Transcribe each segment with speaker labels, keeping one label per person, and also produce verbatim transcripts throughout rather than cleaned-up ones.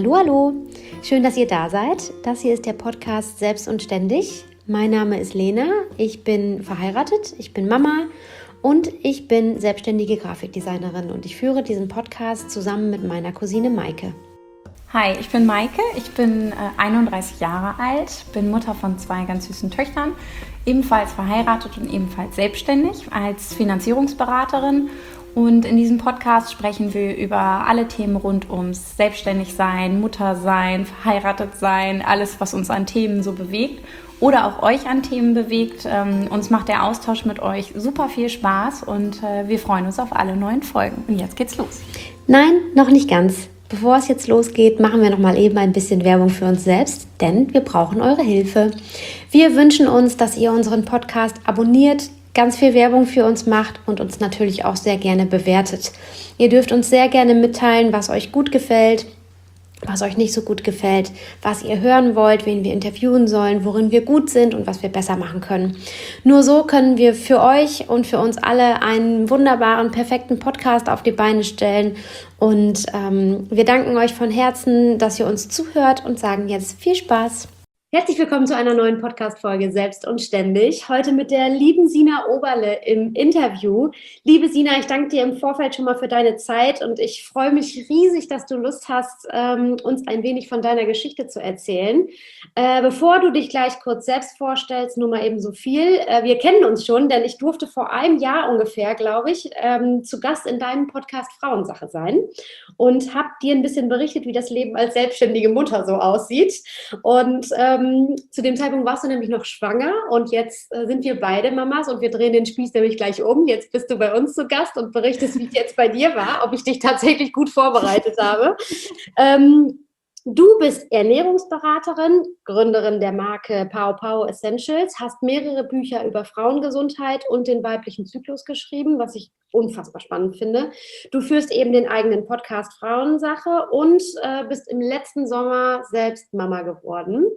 Speaker 1: Hallo, hallo. Schön, dass ihr da seid. Das hier ist der Podcast Selbst und Ständig. Mein Name ist Lena. Ich bin verheiratet, ich bin Mama und ich bin selbstständige Grafikdesignerin und ich führe diesen Podcast zusammen mit meiner Cousine Maike.
Speaker 2: Hi, ich bin Maike, ich bin äh, einunddreißig Jahre alt, bin Mutter von zwei ganz süßen Töchtern, ebenfalls verheiratet und ebenfalls selbstständig als Finanzierungsberaterin. Und in diesem Podcast sprechen wir über alle Themen rund ums Selbstständigsein, Muttersein, Verheiratetsein, alles, was uns an Themen so bewegt oder auch euch an Themen bewegt. Ähm, uns macht der Austausch mit euch super viel Spaß und äh, wir freuen uns auf alle neuen Folgen. Und jetzt geht's los.
Speaker 1: Nein, noch nicht ganz. Bevor es jetzt losgeht, machen wir noch mal eben ein bisschen Werbung für uns selbst, denn wir brauchen eure Hilfe. Wir wünschen uns, dass ihr unseren Podcast abonniert, ganz viel Werbung für uns macht und uns natürlich auch sehr gerne bewertet. Ihr dürft uns sehr gerne mitteilen, was euch gut gefällt, was euch nicht so gut gefällt, was ihr hören wollt, wen wir interviewen sollen, worin wir gut sind und was wir besser machen können. Nur so können wir für euch und für uns alle einen wunderbaren, perfekten Podcast auf die Beine stellen. Und ähm, wir danken euch von Herzen, dass ihr uns zuhört und sagen jetzt viel Spaß. Herzlich willkommen zu einer neuen Podcast-Folge Selbst und Ständig. Heute mit der lieben Sina Oberle im Interview. Liebe Sina, ich danke dir im Vorfeld schon mal für deine Zeit und ich freue mich riesig, dass du Lust hast, ähm, uns ein wenig von deiner Geschichte zu erzählen. Äh, bevor du dich gleich kurz selbst vorstellst, nur mal eben so viel. Äh, wir kennen uns schon, denn ich durfte vor einem Jahr ungefähr, glaube ich, ähm, zu Gast in deinem Podcast Frauensache sein und habe dir ein bisschen berichtet, wie das Leben als selbstständige Mutter so aussieht. Und ähm, zu dem Zeitpunkt warst du nämlich noch schwanger und jetzt äh, sind wir beide Mamas und wir drehen den Spieß nämlich gleich um. Jetzt bist du bei uns zu Gast und berichtest, wie es jetzt bei dir war, ob ich dich tatsächlich gut vorbereitet habe. Ähm, Du bist Ernährungsberaterin, Gründerin der Marke Pow Pow Essentials, hast mehrere Bücher über Frauengesundheit und den weiblichen Zyklus geschrieben, was ich unfassbar spannend finde. Du führst eben den eigenen Podcast Frauensache und äh, bist im letzten Sommer selbst Mama geworden.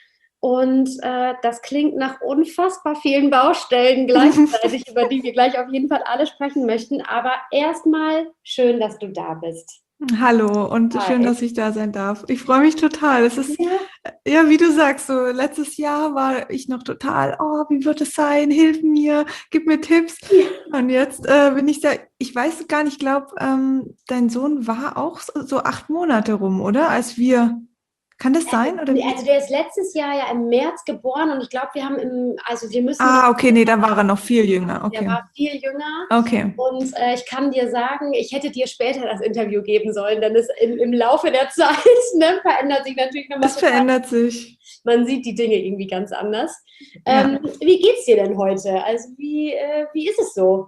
Speaker 1: Und äh, das klingt nach unfassbar vielen Baustellen gleichzeitig, über die wir gleich auf jeden Fall alle sprechen möchten. Aber erstmal schön, dass du da bist.
Speaker 3: Hallo und
Speaker 1: Hi.
Speaker 3: schön, dass ich da sein darf. Ich freue mich total. Es ist,
Speaker 1: Ja.
Speaker 3: ja, wie du sagst, so letztes Jahr war ich noch total, oh, wie wird es sein? Hilf mir, gib mir Tipps.
Speaker 1: Ja.
Speaker 3: Und jetzt äh, bin ich da, ich weiß gar nicht, ich glaube, ähm, dein Sohn war auch so, so acht Monate rum, oder? Als wir, kann das sein? Oder wie?
Speaker 1: Also der ist letztes Jahr ja im März geboren und ich glaube, wir haben im, also wir müssen...
Speaker 3: Ah, okay, nee, da war er noch viel jünger. Okay.
Speaker 1: Der war viel jünger.
Speaker 3: Okay.
Speaker 1: Und äh, ich kann dir sagen, ich hätte dir später das Interview geben sollen, denn es im, im Laufe der Zeit ne, verändert sich natürlich nochmal.
Speaker 3: Es verändert sich.
Speaker 1: Man sieht die Dinge irgendwie ganz anders. Ähm, ja. Wie geht's dir denn heute? Also wie, äh, wie ist es so?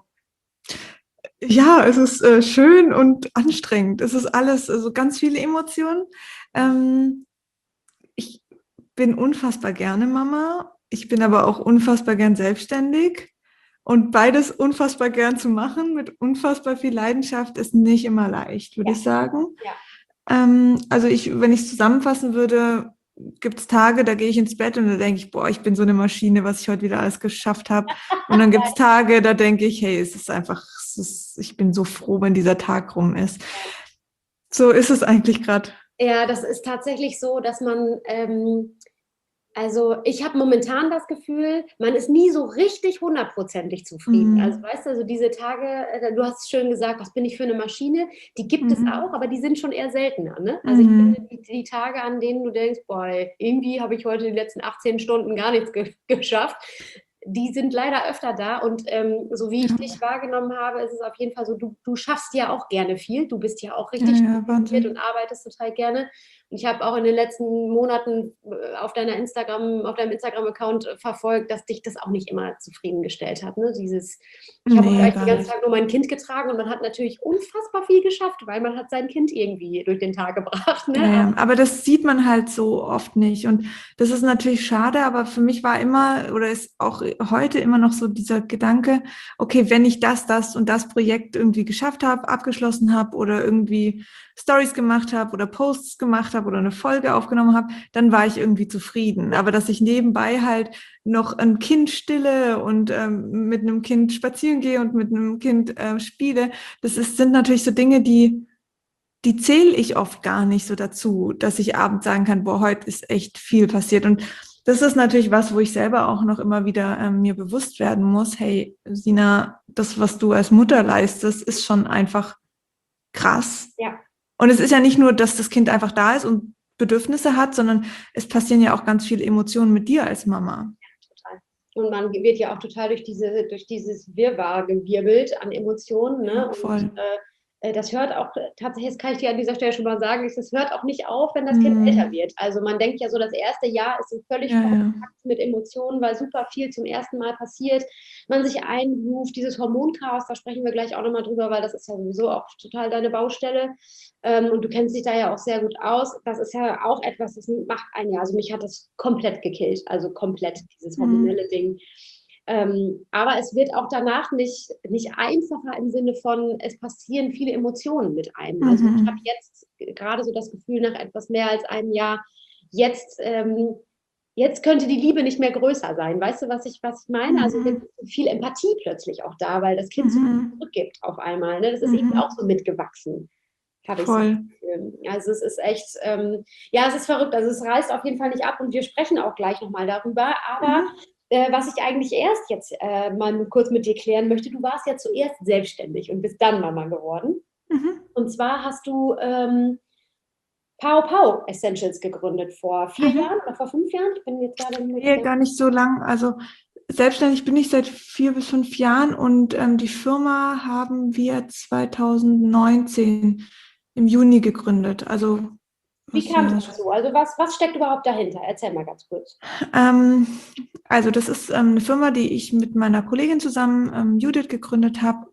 Speaker 3: Ja, es ist äh, schön und anstrengend. Es ist alles, also ganz viele Emotionen. Ähm, ich bin unfassbar gerne Mama. Ich bin aber auch unfassbar gern selbstständig. Und beides unfassbar gern zu machen, mit unfassbar viel Leidenschaft, ist nicht immer leicht, würde
Speaker 1: ja.
Speaker 3: ich sagen.
Speaker 1: Ja.
Speaker 3: Ähm, also ich, wenn ich es zusammenfassen würde, gibt es Tage, da gehe ich ins Bett und da denke ich, boah, ich bin so eine Maschine, was ich heute wieder alles geschafft habe. Und dann gibt es Tage, da denke ich, hey, es ist einfach, es ist, ich bin so froh, wenn dieser Tag rum ist. So ist es eigentlich gerade.
Speaker 1: Ja, das ist tatsächlich so, dass man... Ähm Also ich habe momentan das Gefühl, man ist nie so richtig hundertprozentig zufrieden. Mhm. Also weißt du, also diese Tage, du hast es schön gesagt, was bin ich für eine Maschine, die gibt mhm. es auch, aber die sind schon eher seltener. Ne? Also mhm. ich finde die, die Tage, an denen du denkst, boah, irgendwie habe ich heute die letzten achtzehn Stunden gar nichts ge- geschafft, die sind leider öfter da und ähm, so wie ich ja. dich wahrgenommen habe, ist es auf jeden Fall so, du, du schaffst ja auch gerne viel, du bist ja auch richtig
Speaker 3: ja,
Speaker 1: motiviert und arbeitest total gerne. Und ich habe auch in den letzten Monaten auf deiner Instagram, auf deinem Instagram-Account verfolgt, dass dich das auch nicht immer zufriedengestellt hat. Ne? Dieses, ich habe nee, den ganzen Tag nur mein Kind getragen und man hat natürlich unfassbar viel geschafft, weil man hat sein Kind irgendwie durch den Tag gebracht. Ne?
Speaker 3: Ja, aber das sieht man halt so oft nicht. Und das ist natürlich schade, aber für mich war immer oder ist auch heute immer noch so dieser Gedanke, okay, wenn ich das, das und das Projekt irgendwie geschafft habe, abgeschlossen habe oder irgendwie Stories gemacht habe oder Posts gemacht habe oder eine Folge aufgenommen habe, dann war ich irgendwie zufrieden. Aber dass ich nebenbei halt noch ein Kind stille und ähm, mit einem Kind spazieren gehe und mit einem Kind äh, spiele, das ist, sind natürlich so Dinge, die die zähle ich oft gar nicht so dazu, dass ich abends sagen kann, boah, heute ist echt viel passiert. Und das ist natürlich was, wo ich selber auch noch immer wieder ähm, mir bewusst werden muss, hey, Sina, das, was du als Mutter leistest, ist schon einfach krass.
Speaker 1: Ja.
Speaker 3: Und es ist ja nicht nur, dass das Kind einfach da ist und Bedürfnisse hat, sondern es passieren ja auch ganz viele Emotionen mit dir als Mama.
Speaker 1: Total. Und man wird ja auch total durch diese, durch dieses Wirrwarr gewirbelt an Emotionen, ne?
Speaker 3: Ja, voll.
Speaker 1: Und äh, das hört auch, tatsächlich, das kann ich dir an dieser Stelle schon mal sagen, das hört auch nicht auf, wenn das Kind
Speaker 3: Mhm.
Speaker 1: älter wird. Also man denkt ja so, das erste Jahr ist so völlig
Speaker 3: Ja, ja.
Speaker 1: verpackt mit Emotionen, weil super viel zum ersten Mal passiert. Man sich einruft, dieses Hormonchaos, da sprechen wir gleich auch nochmal drüber, weil das ist ja sowieso auch total deine Baustelle. Ähm, und du kennst dich da ja auch sehr gut aus. Das ist ja auch etwas, das macht einen ja, also mich hat das komplett gekillt, also komplett dieses hormonelle mhm. Ding. Ähm, aber es wird auch danach nicht, nicht einfacher im Sinne von, es passieren viele Emotionen mit einem. Mhm. Also ich habe jetzt gerade so das Gefühl, nach etwas mehr als einem Jahr, jetzt, ähm, jetzt könnte die Liebe nicht mehr größer sein. Weißt du, was ich, was ich meine? Mhm. Also jetzt ist viel Empathie plötzlich auch da, weil das Kind mhm. so viel zurückgibt auf einmal. Ne? Das ist mhm. eben auch so mitgewachsen. Habe ich
Speaker 3: Voll.
Speaker 1: So. Also es ist echt, ähm, ja, es ist verrückt. Also es reißt auf jeden Fall nicht ab und wir sprechen auch gleich nochmal darüber. Aber mhm. äh, was ich eigentlich erst jetzt äh, mal kurz mit dir klären möchte, du warst ja zuerst selbstständig und bist dann Mama geworden. Mhm. Und zwar hast du ähm, Pow Pow Essentials gegründet vor vier mhm. Jahren oder vor fünf Jahren? Ich bin jetzt gerade mit
Speaker 3: nee, gar nicht so lang. Also selbstständig bin ich seit vier bis fünf Jahren und ähm, die Firma haben wir zwanzig neunzehn im Juni gegründet. Also
Speaker 1: wie kam es dazu? Also was, was steckt überhaupt dahinter? Erzähl mal ganz kurz.
Speaker 3: Ähm, also das ist ähm, eine Firma, die ich mit meiner Kollegin zusammen, ähm, Judith, gegründet habe.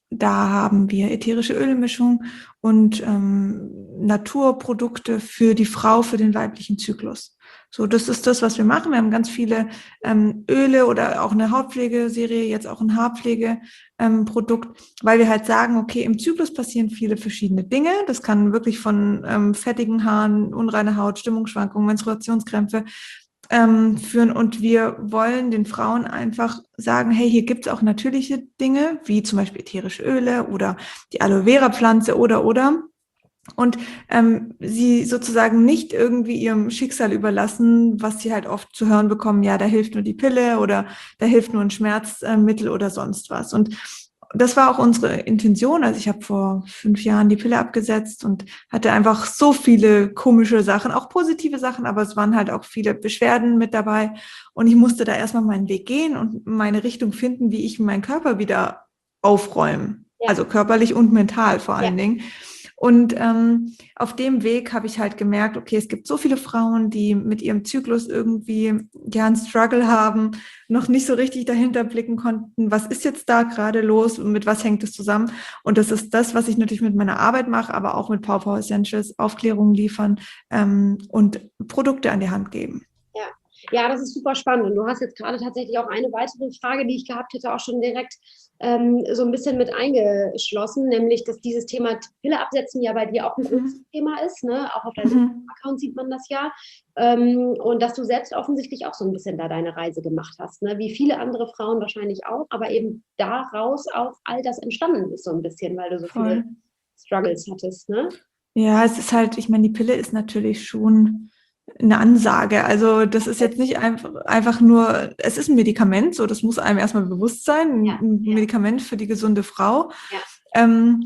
Speaker 3: Da haben wir ätherische Ölmischung und ähm, Naturprodukte für die Frau, für den weiblichen Zyklus. So, das ist das, was wir machen. Wir haben ganz viele ähm, Öle oder auch eine Hautpflegeserie, jetzt auch ein Haarpflegeprodukt, ähm, weil wir halt sagen, okay, im Zyklus passieren viele verschiedene Dinge. Das kann wirklich von ähm, fettigen Haaren, unreine Haut, Stimmungsschwankungen, Menstruationskrämpfe ähm, führen. Und wir wollen den Frauen einfach sagen, hey, hier gibt's auch natürliche Dinge, wie zum Beispiel ätherische Öle oder die Aloe Vera Pflanze oder, oder. Und ähm, sie sozusagen nicht irgendwie ihrem Schicksal überlassen, was sie halt oft zu hören bekommen, ja, da hilft nur die Pille oder da hilft nur ein Schmerzmittel oder sonst was. Und das war auch unsere Intention. Also ich habe vor fünf Jahren die Pille abgesetzt und hatte einfach so viele komische Sachen, auch positive Sachen, aber es waren halt auch viele Beschwerden mit dabei. Und ich musste da erstmal meinen Weg gehen und meine Richtung finden, wie ich meinen Körper wieder aufräume. Ja. Also körperlich und mental vor allen ja. Dingen. Und ähm, auf dem Weg habe ich halt gemerkt, okay, es gibt so viele Frauen, die mit ihrem Zyklus irgendwie ja einen Struggle haben, noch nicht so richtig dahinter blicken konnten, was ist jetzt da gerade los und mit was hängt es zusammen. Und das ist das, was ich natürlich mit meiner Arbeit mache, aber auch mit Pow Pow Essentials, Aufklärung liefern ähm, und Produkte an die Hand geben.
Speaker 1: Ja. Ja, das ist super spannend. Und du hast jetzt gerade tatsächlich auch eine weitere Frage, die ich gehabt hätte, auch schon direkt ähm, so ein bisschen mit eingeschlossen, nämlich, dass dieses Thema Pille absetzen ja bei dir auch ein großes mhm. Thema ist. Ne? Auch auf deinem mhm. Account sieht man das ja. Ähm, und dass du selbst offensichtlich auch so ein bisschen da deine Reise gemacht hast. Ne? Wie viele andere Frauen wahrscheinlich auch, aber eben daraus auch all das entstanden ist so ein bisschen, weil du so Voll. viele Struggles hattest. Ne?
Speaker 3: Ja, es ist halt, ich meine, die Pille ist natürlich schon eine Ansage. Also das ist jetzt nicht einfach, einfach nur, es ist ein Medikament, so das muss einem erstmal bewusst sein, ja, ein ja. Medikament für die gesunde Frau. Ja. Ähm,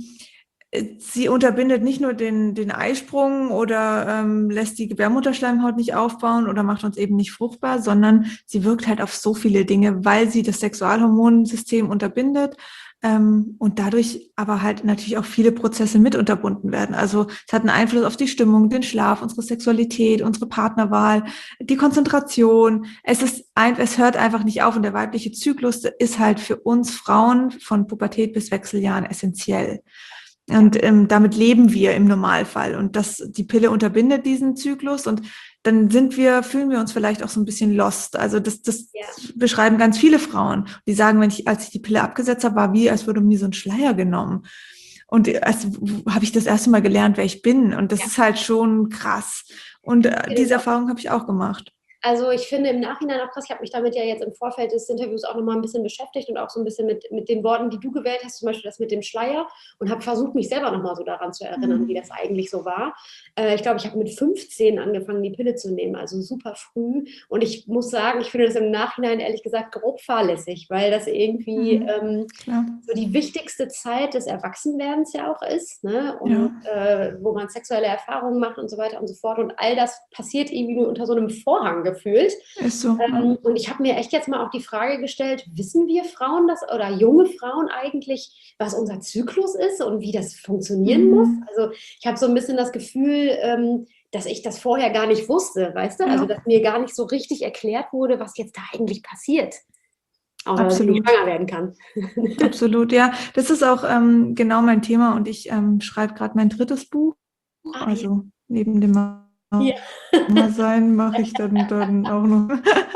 Speaker 3: sie unterbindet nicht nur den, den Eisprung oder ähm, lässt die Gebärmutterschleimhaut nicht aufbauen oder macht uns eben nicht fruchtbar, sondern sie wirkt halt auf so viele Dinge, weil sie das Sexualhormonsystem unterbindet. Ähm, und dadurch aber halt natürlich auch viele Prozesse mit unterbunden werden. Also es hat einen Einfluss auf die Stimmung, den Schlaf, unsere Sexualität, unsere Partnerwahl, die Konzentration. Es ist ein, es hört einfach nicht auf und der weibliche Zyklus ist halt für uns Frauen von Pubertät bis Wechseljahren essentiell. Und ähm, damit leben wir im Normalfall. Und das, die Pille unterbindet diesen Zyklus und dann sind wir, fühlen wir uns vielleicht auch so ein bisschen lost. Also das, das ja. beschreiben ganz viele Frauen. Die sagen, wenn ich, als ich die Pille abgesetzt habe, war wie, als würde mir so ein Schleier genommen. Und als habe ich das erste Mal gelernt, wer ich bin. Und das ja. ist halt schon krass. Und äh, diese Erfahrung habe ich auch gemacht.
Speaker 1: Also ich finde im Nachhinein auch krass, ich habe mich damit ja jetzt im Vorfeld des Interviews auch nochmal ein bisschen beschäftigt und auch so ein bisschen mit, mit den Worten, die du gewählt hast, zum Beispiel das mit dem Schleier, und habe versucht, mich selber nochmal so daran zu erinnern, wie das eigentlich so war. Äh, ich glaube, ich habe mit fünfzehn angefangen, die Pille zu nehmen, also super früh. Und ich muss sagen, ich finde das im Nachhinein ehrlich gesagt grob fahrlässig, weil das irgendwie
Speaker 3: Mhm.
Speaker 1: ähm,
Speaker 3: Klar.
Speaker 1: so die wichtigste Zeit des Erwachsenwerdens ja auch ist, ne? Und
Speaker 3: Ja.
Speaker 1: äh, wo man sexuelle Erfahrungen macht und so weiter und so fort. Und all das passiert irgendwie nur unter so einem Vorhang gefühlt.
Speaker 3: Ist so. Ja.
Speaker 1: Ähm, und ich habe mir echt jetzt mal auch die Frage gestellt, wissen wir Frauen das oder junge Frauen eigentlich, was unser Zyklus ist und wie das funktionieren
Speaker 3: Mhm.
Speaker 1: muss? Also ich habe so ein bisschen das Gefühl, ähm, dass ich das vorher gar nicht wusste, weißt du?
Speaker 3: Ja.
Speaker 1: Also dass mir gar nicht so richtig erklärt wurde, was jetzt da eigentlich passiert. Außer dass ich
Speaker 3: Absolut.
Speaker 1: schwanger werden kann.
Speaker 3: Absolut, ja. Das ist auch ähm, genau mein Thema und ich ähm, schreibe gerade mein drittes Buch.
Speaker 1: Ah,
Speaker 3: Also neben dem
Speaker 1: ja.
Speaker 3: Mama sein mache ich dann, dann auch noch.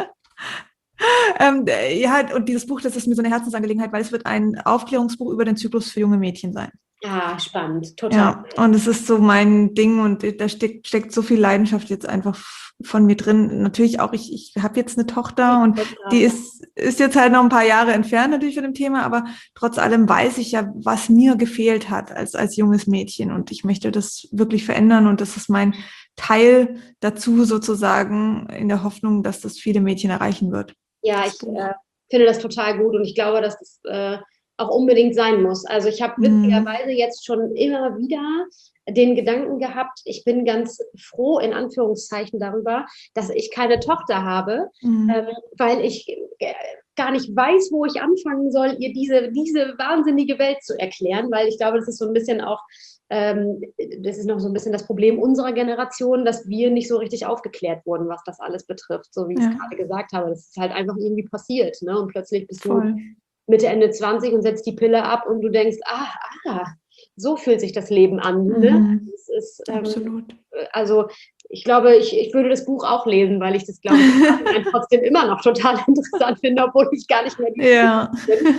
Speaker 3: ähm, ja, und dieses Buch, das ist mir so eine Herzensangelegenheit, weil es wird ein Aufklärungsbuch über den Zyklus für junge Mädchen sein.
Speaker 1: Ah, spannend, total.
Speaker 3: Ja, und es ist so mein Ding und da steckt, steckt so viel Leidenschaft jetzt einfach von mir drin. Natürlich auch, ich, ich habe jetzt eine Tochter und die ist, ist jetzt halt noch ein paar Jahre entfernt natürlich von dem Thema, aber trotz allem weiß ich ja, was mir gefehlt hat als, als junges Mädchen und ich möchte das wirklich verändern und das ist mein Teil dazu sozusagen in der Hoffnung, dass das viele Mädchen erreichen wird.
Speaker 1: Ja, ich äh, finde das total gut und ich glaube, dass das äh, auch unbedingt sein muss. Also ich habe witzigerweise jetzt schon immer wieder den Gedanken gehabt, ich bin ganz froh in Anführungszeichen darüber, dass ich keine Tochter habe,
Speaker 3: Mhm.
Speaker 1: ähm, weil ich äh, gar nicht weiß, wo ich anfangen soll, ihr diese, diese wahnsinnige Welt zu erklären, weil ich glaube, das ist so ein bisschen auch, ähm, das ist noch so ein bisschen das Problem unserer Generation, dass wir nicht so richtig aufgeklärt wurden, was das alles betrifft, so wie ich
Speaker 3: Ja.
Speaker 1: es gerade gesagt habe. Das ist halt einfach irgendwie passiert, ne? Und plötzlich bist
Speaker 3: Voll.
Speaker 1: du Mitte, Ende zwanzig und setzt die Pille ab und du denkst, ah, ah, so fühlt sich das Leben an.
Speaker 3: Mhm.
Speaker 1: Ne? Das ist, ähm,
Speaker 3: Absolut.
Speaker 1: also ich glaube, ich, ich würde das Buch auch lesen, weil ich das, glaube ich, trotzdem immer noch total interessant finde, obwohl ich gar nicht mehr die
Speaker 3: Ja.
Speaker 1: bin.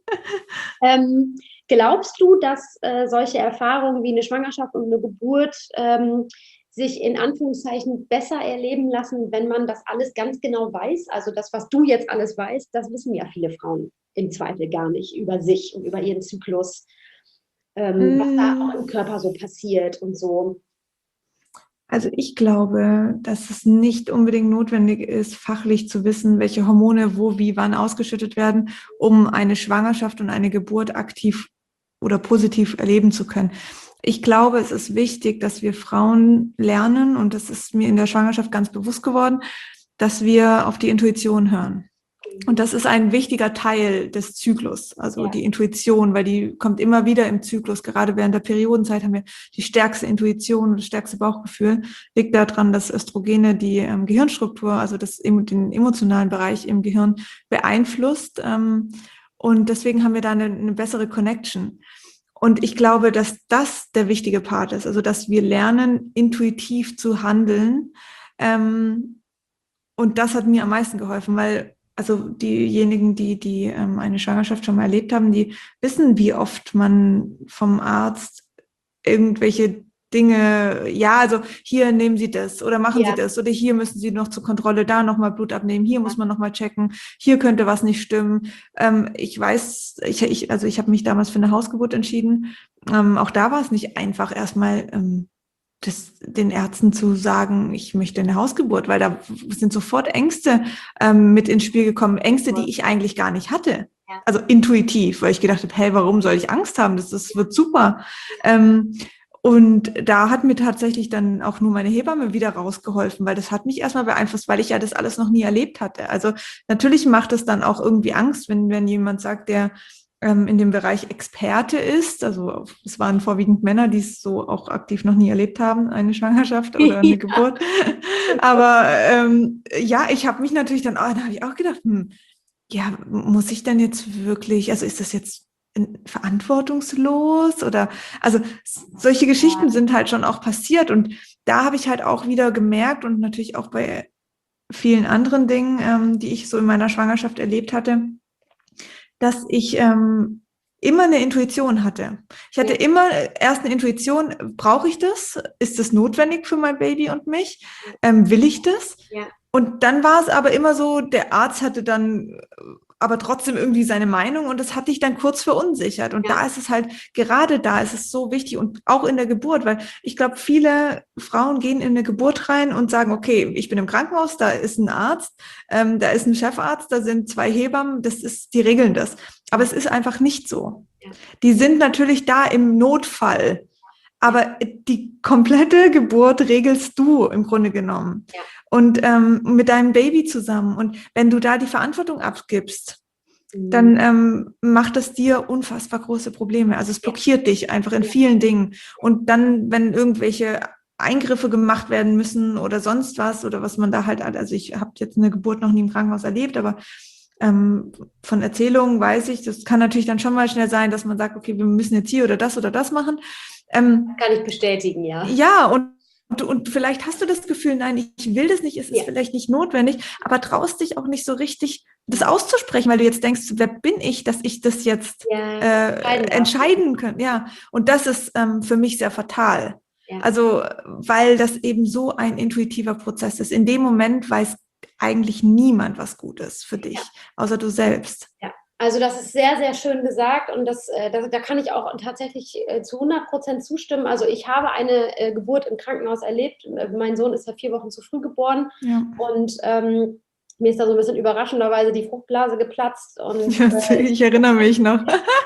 Speaker 1: Ähm, glaubst du, dass äh, solche Erfahrungen wie eine Schwangerschaft und eine Geburt ähm, sich in Anführungszeichen besser erleben lassen, wenn man das alles ganz genau weiß? Also das, was du jetzt alles weißt, das wissen ja viele Frauen im Zweifel gar nicht über sich und über ihren Zyklus, ähm, mm. was da auch im Körper so passiert und so.
Speaker 3: Also ich glaube, dass es nicht unbedingt notwendig ist, fachlich zu wissen, welche Hormone wo, wie, wann ausgeschüttet werden, um eine Schwangerschaft und eine Geburt aktiv oder positiv erleben zu können. Ich glaube, es ist wichtig, dass wir Frauen lernen, und das ist mir in der Schwangerschaft ganz bewusst geworden, dass wir auf die Intuition hören. Und das ist ein wichtiger Teil des Zyklus, also ja. die Intuition, weil die kommt immer wieder im Zyklus. Gerade während der Periodenzeit haben wir die stärkste Intuition und das stärkste Bauchgefühl. Liegt daran, dass Östrogene die ähm, Gehirnstruktur, also das, den emotionalen Bereich im Gehirn beeinflusst. Ähm, und deswegen haben wir da eine, eine bessere Connection. Und ich glaube, dass das der wichtige Part ist, also dass wir lernen, intuitiv zu handeln. Ähm, und das hat mir am meisten geholfen, weil also diejenigen, die die ähm, eine Schwangerschaft schon mal erlebt haben, die wissen, wie oft man vom Arzt irgendwelche Dinge, ja, also hier nehmen Sie das oder machen ja. Sie das oder hier müssen Sie noch zur Kontrolle, da nochmal Blut abnehmen, hier ja. muss man nochmal checken, hier könnte was nicht stimmen. Ähm, ich weiß, ich, ich also ich habe mich damals für eine Hausgeburt entschieden. Ähm, auch da war es nicht einfach, erstmal ähm, das, den Ärzten zu sagen, ich möchte eine Hausgeburt, weil da sind sofort Ängste ähm, mit ins Spiel gekommen, Ängste, die ich eigentlich gar nicht hatte. Ja. Also intuitiv, weil ich gedacht habe, hey, warum soll ich Angst haben? Das, das wird super. Ähm, und da hat mir tatsächlich dann auch nur meine Hebamme wieder rausgeholfen, weil das hat mich erstmal beeinflusst, weil ich ja das alles noch nie erlebt hatte. Also natürlich macht es dann auch irgendwie Angst, wenn, wenn jemand sagt, der in dem Bereich Experte ist, also es waren vorwiegend Männer, die es so auch aktiv noch nie erlebt haben, eine Schwangerschaft oder eine ja. Geburt. Aber ähm, ja, ich habe mich natürlich dann, oh, da habe ich auch gedacht, hm, ja, muss ich denn jetzt wirklich, also ist das jetzt verantwortungslos oder, also solche Geschichten ja. sind halt schon auch passiert und da habe ich halt auch wieder gemerkt und natürlich auch bei vielen anderen Dingen, ähm, die ich so in meiner Schwangerschaft erlebt hatte, dass ich ähm, immer eine Intuition hatte. Ich hatte ja. immer erst eine Intuition, brauche ich das? Ist das notwendig für mein Baby und mich? Ähm, will ich das?
Speaker 1: Ja.
Speaker 3: Und dann war es aber immer so, der Arzt hatte dann aber trotzdem irgendwie seine Meinung und das hat dich dann kurz verunsichert. Und ja. da ist es halt, gerade da ist es so wichtig und auch in der Geburt, weil ich glaube, viele Frauen gehen in eine Geburt rein und sagen, okay, ich bin im Krankenhaus, da ist ein Arzt, ähm, da ist ein Chefarzt, da sind zwei Hebammen, das ist, die regeln das. Aber es ist einfach nicht so. Ja. Die sind natürlich da im Notfall, aber die komplette Geburt regelst du im Grunde genommen. Ja. Und ähm, mit deinem Baby zusammen. Und wenn du da die Verantwortung abgibst, mhm. dann ähm, macht das dir unfassbar große Probleme. Also es blockiert dich einfach in vielen Dingen. Und dann, wenn irgendwelche Eingriffe gemacht werden müssen oder sonst was oder was man da halt, also ich habe jetzt eine Geburt noch nie im Krankenhaus erlebt, aber ähm, von Erzählungen weiß ich, das kann natürlich dann schon mal schnell sein, dass man sagt, okay, wir müssen jetzt hier oder das oder das machen.
Speaker 1: Ähm, kann ich bestätigen, ja.
Speaker 3: Ja, und Und, und vielleicht hast du das Gefühl, nein, ich will das nicht, es ist ja. vielleicht nicht notwendig, aber traust dich auch nicht so richtig, das auszusprechen, weil du jetzt denkst, wer bin ich, dass ich das jetzt ja, äh, entscheiden kann. Ja, und das ist ähm, für mich sehr fatal. Ja. Also, weil das eben so ein intuitiver Prozess ist. In dem Moment weiß eigentlich niemand, was gut ist für dich, ja. außer du selbst.
Speaker 1: Ja. Also das ist sehr, sehr schön gesagt und das, äh, das, da kann ich auch tatsächlich äh, zu hundert Prozent zustimmen. Also ich habe eine äh, Geburt im Krankenhaus erlebt. Mein Sohn ist ja vier Wochen zu früh geboren ja. und ähm, mir ist da so ein bisschen überraschenderweise die Fruchtblase geplatzt. Und,
Speaker 3: ja, äh, ich erinnere mich noch.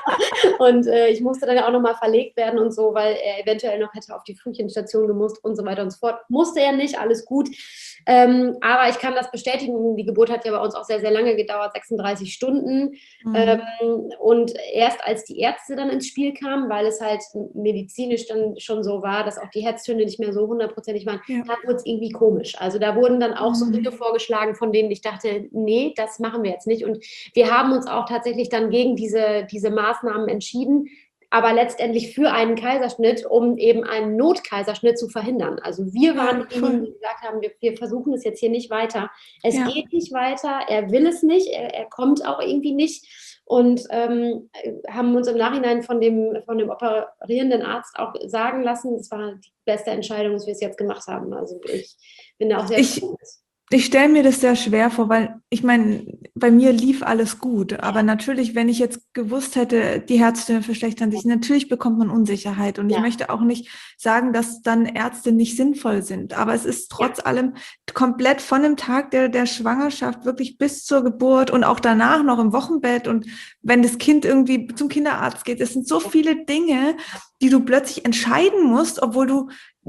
Speaker 1: und äh, ich musste dann ja auch nochmal verlegt werden und so, weil er eventuell noch hätte auf die Frühchenstation gemusst und so weiter und so fort. Musste er nicht, alles gut. Ähm, aber ich kann das bestätigen, die Geburt hat ja bei uns auch sehr, sehr lange gedauert, sechsunddreißig Stunden. Mhm. Ähm, und erst als die Ärzte dann ins Spiel kamen, weil es halt medizinisch dann schon so war, dass auch die Herztöne nicht mehr so hundertprozentig waren, ja. da wurde es irgendwie komisch. Also da wurden dann auch mhm. so Dinge vorgeschlagen, von denen ich dachte, nee, das machen wir jetzt nicht. Und wir haben uns auch tatsächlich dann gegen diese, diese Maßnahmen entschieden, aber letztendlich für einen Kaiserschnitt, um eben einen Notkaiserschnitt zu verhindern. Also wir waren diejenigen, die gesagt haben, wir, wir versuchen es jetzt hier nicht weiter. Es ja. geht nicht weiter, er will es nicht, er, er kommt auch irgendwie nicht. Und ähm, haben uns im Nachhinein von dem, von dem operierenden Arzt auch sagen lassen, es war die beste Entscheidung, dass wir es jetzt gemacht haben. Also ich bin da auch sehr froh.
Speaker 3: Ich stelle mir das sehr schwer vor, weil ich meine, bei mir lief alles gut. Aber natürlich, wenn ich jetzt gewusst hätte, die Herztöne verschlechtern sich, natürlich bekommt man Unsicherheit. Und ja. ich möchte auch nicht sagen, dass dann Ärzte nicht sinnvoll sind. Aber es ist trotz ja. allem komplett von dem Tag der, der Schwangerschaft wirklich bis zur Geburt und auch danach noch im Wochenbett. Und wenn das Kind irgendwie zum Kinderarzt geht, es sind so viele Dinge, die du plötzlich entscheiden musst, obwohl du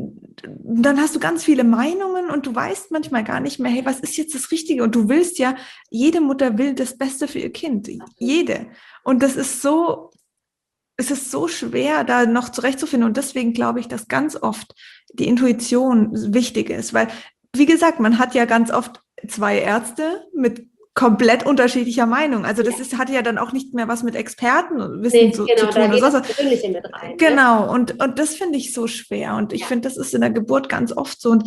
Speaker 3: dann hast du ganz viele Meinungen und du weißt manchmal gar nicht mehr, hey, was ist jetzt das Richtige? Und du willst ja, jede Mutter will das Beste für ihr Kind, jede. Und das ist so, es ist so schwer, da noch zurechtzufinden. Und deswegen glaube ich, dass ganz oft die Intuition wichtig ist, weil, wie gesagt, man hat ja ganz oft zwei Ärzte mit komplett unterschiedlicher Meinung. Also das ist, hat ja dann auch nicht mehr was mit Expertenwissen nee, zu,
Speaker 1: genau,
Speaker 3: zu tun.
Speaker 1: Da geht das Persönliche mit rein.
Speaker 3: Genau, ne? und, und das finde ich so schwer. Und ich ja. finde, das ist in der Geburt ganz oft so. Und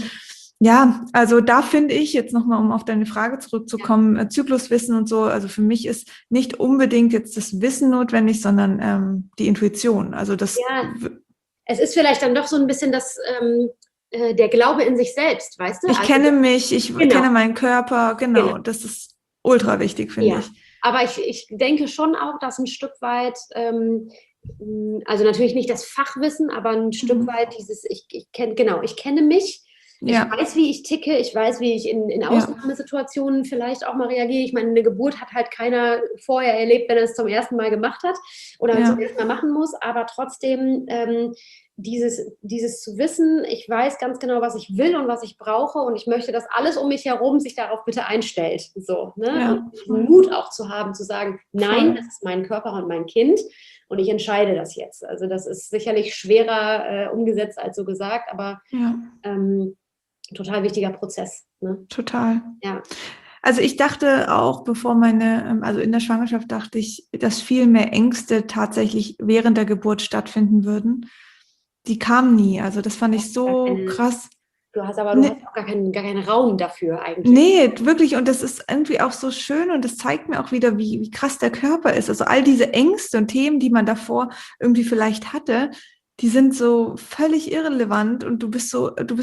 Speaker 3: ja, also da finde ich, jetzt nochmal, um auf deine Frage zurückzukommen, ja. Zykluswissen und so, also für mich ist nicht unbedingt jetzt das Wissen notwendig, sondern ähm, die Intuition. Also das.
Speaker 1: Ja, es ist vielleicht dann doch so ein bisschen das... Ähm äh, der Glaube in sich selbst, weißt du?
Speaker 3: Ich
Speaker 1: also,
Speaker 3: kenne mich, ich genau. kenne meinen Körper, genau, genau. Das ist ultra wichtig, finde ja. ich.
Speaker 1: Aber ich, ich denke schon auch, dass ein Stück weit, ähm, also natürlich nicht das Fachwissen, aber ein mhm. Stück weit dieses, ich, ich kenne, genau, ich kenne mich, ja. ich weiß, wie ich ticke, ich weiß, wie ich in, in Ausnahmesituationen ja. vielleicht auch mal reagiere. Ich meine, eine Geburt hat halt keiner vorher erlebt, wenn er es zum ersten Mal gemacht hat oder ja. zum ersten Mal machen muss, aber trotzdem ähm, Dieses, dieses zu wissen, ich weiß ganz genau, was ich will und was ich brauche und ich möchte, dass alles um mich herum sich darauf bitte einstellt. So, ne? Ja. Und Mut auch zu haben, zu sagen, nein, das ist mein Körper und mein Kind und ich entscheide das jetzt. Also das ist sicherlich schwerer äh, umgesetzt als so gesagt, aber ja. ähm, total wichtiger Prozess. Ne?
Speaker 3: Total.
Speaker 1: Ja.
Speaker 3: Also ich dachte auch, bevor meine, also in der Schwangerschaft dachte ich, dass viel mehr Ängste tatsächlich während der Geburt stattfinden würden. Die kam nie, also das fand ich so keine, krass.
Speaker 1: Du hast aber du nee. hast auch gar keinen, gar keinen Raum dafür eigentlich.
Speaker 3: Nee, wirklich, und das ist irgendwie auch so schön und das zeigt mir auch wieder, wie, wie krass der Körper ist. Also all diese Ängste und Themen, die man davor irgendwie vielleicht hatte, die sind so völlig irrelevant und du bist so, du bist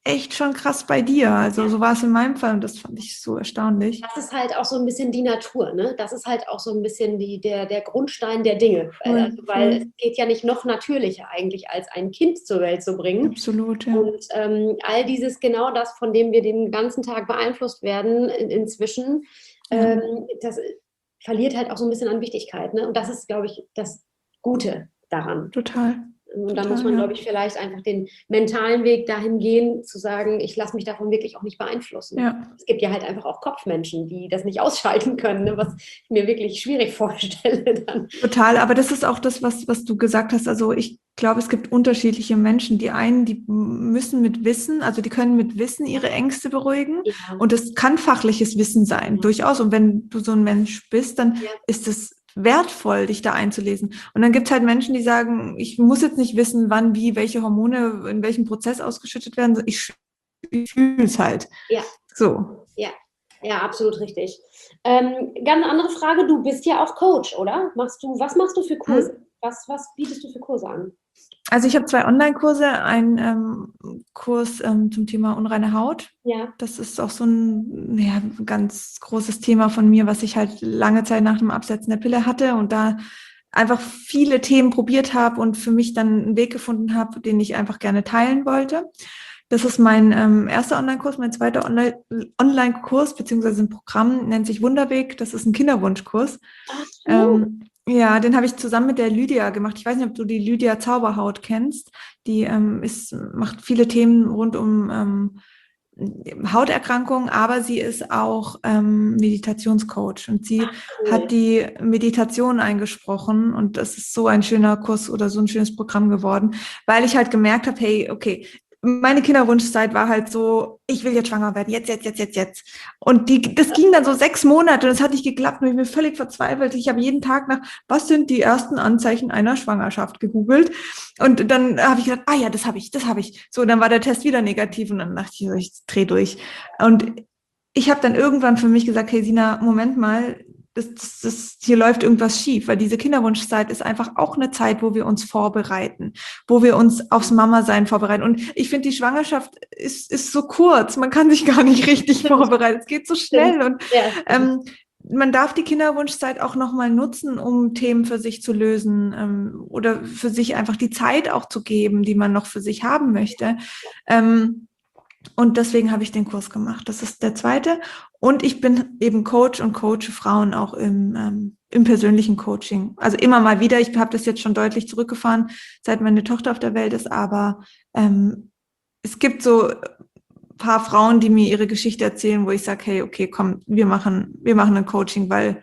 Speaker 3: echt schon krass bei dir. Also so war es in meinem Fall und das fand ich so erstaunlich.
Speaker 1: Das ist halt auch so ein bisschen die Natur, ne? Das ist halt auch so ein bisschen die, der, der Grundstein der Dinge.
Speaker 3: Voll,
Speaker 1: Also, weil es
Speaker 3: voll.
Speaker 1: geht ja nicht noch natürlicher eigentlich, als ein Kind zur Welt zu bringen.
Speaker 3: Absolut, ja.
Speaker 1: Und ähm, all dieses, genau das, von dem wir den ganzen Tag beeinflusst werden in, inzwischen,
Speaker 3: Ja,
Speaker 1: ähm, das verliert halt auch so ein bisschen an Wichtigkeit. Ne? Und das ist, glaube ich, das Gute daran.
Speaker 3: total.
Speaker 1: Und da muss
Speaker 3: Total,
Speaker 1: man,
Speaker 3: ja.
Speaker 1: glaube ich, vielleicht einfach den mentalen Weg dahin gehen, zu sagen, ich lasse mich davon wirklich auch nicht beeinflussen.
Speaker 3: Ja.
Speaker 1: Es gibt ja halt einfach auch Kopfmenschen, die das nicht ausschalten können, ne? Was ich mir wirklich schwierig vorstelle dann.
Speaker 3: Total, aber das ist auch das, was, was du gesagt hast. Also ich glaube, es gibt unterschiedliche Menschen. Die einen, die müssen mit Wissen, also die können mit Wissen ihre Ängste beruhigen.
Speaker 1: Ja.
Speaker 3: Und das kann fachliches Wissen sein,
Speaker 1: Ja.
Speaker 3: durchaus. Und wenn du so ein Mensch bist, dann
Speaker 1: Ja.
Speaker 3: ist es wertvoll, dich da einzulesen. Und dann gibt es halt Menschen, die sagen, ich muss jetzt nicht wissen, wann, wie, welche Hormone in welchem Prozess ausgeschüttet werden. Ich, ich fühle es halt.
Speaker 1: Ja.
Speaker 3: So.
Speaker 1: Ja. Ja, absolut richtig. Ähm, ganz andere Frage, du bist ja auch Coach, oder? Machst du, was machst du für Kurse?
Speaker 3: Hm?
Speaker 1: Was, was bietest du für Kurse an?
Speaker 3: Also ich habe zwei Online-Kurse, einen ähm, Kurs ähm, zum Thema unreine Haut.
Speaker 1: Ja.
Speaker 3: Das ist auch so ein ja, ganz großes Thema von mir, was ich halt lange Zeit nach dem Absetzen der Pille hatte und da einfach viele Themen probiert habe und für mich dann einen Weg gefunden habe, den ich einfach gerne teilen wollte. Das ist mein ähm, erster Online-Kurs. Mein zweiter Online- Online-Kurs, beziehungsweise ein Programm, nennt sich Wunderweg. Das ist ein Kinderwunschkurs.
Speaker 1: Ach so.
Speaker 3: Ähm, ja, den habe ich zusammen mit der Lydia gemacht. Ich weiß nicht, ob du die Lydia Zauberhaut kennst. Die ähm, ist, macht viele Themen rund um ähm, Hauterkrankungen, aber sie ist auch ähm, Meditationscoach und sie
Speaker 1: Ach, cool.
Speaker 3: hat die Meditation eingesprochen und das ist so ein schöner Kurs oder so ein schönes Programm geworden, weil ich halt gemerkt habe, hey, okay, meine Kinderwunschzeit war halt so, ich will jetzt schwanger werden, jetzt, jetzt, jetzt, jetzt, jetzt. Und die, das ging dann so sechs Monate und es hat nicht geklappt und ich bin völlig verzweifelt. Ich habe jeden Tag nach, was sind die ersten Anzeichen einer Schwangerschaft gegoogelt und dann habe ich gedacht, ah ja, das habe ich, das habe ich. So, dann war der Test wieder negativ und dann dachte ich, ich drehe durch. Und ich habe dann irgendwann für mich gesagt, hey Sina, Moment mal, Das, das, das, hier läuft irgendwas schief, weil diese Kinderwunschzeit ist einfach auch eine Zeit, wo wir uns vorbereiten, wo wir uns aufs Mama-Sein vorbereiten. Und ich finde, die Schwangerschaft ist, ist so kurz, man kann sich gar nicht richtig vorbereiten. Es geht so schnell und
Speaker 1: Ja.
Speaker 3: ähm, man darf die Kinderwunschzeit auch nochmal nutzen, um Themen für sich zu lösen ähm, oder für sich einfach die Zeit auch zu geben, die man noch für sich haben möchte. Ähm, Und deswegen habe ich den Kurs gemacht. Das ist der zweite. Und ich bin eben Coach und coache Frauen auch im, ähm, im persönlichen Coaching. Also immer mal wieder. Ich habe das jetzt schon deutlich zurückgefahren, seit meine Tochter auf der Welt ist. Aber ähm, es gibt so ein paar Frauen, die mir ihre Geschichte erzählen, wo ich sage, hey, okay, komm, wir machen, wir machen ein Coaching, weil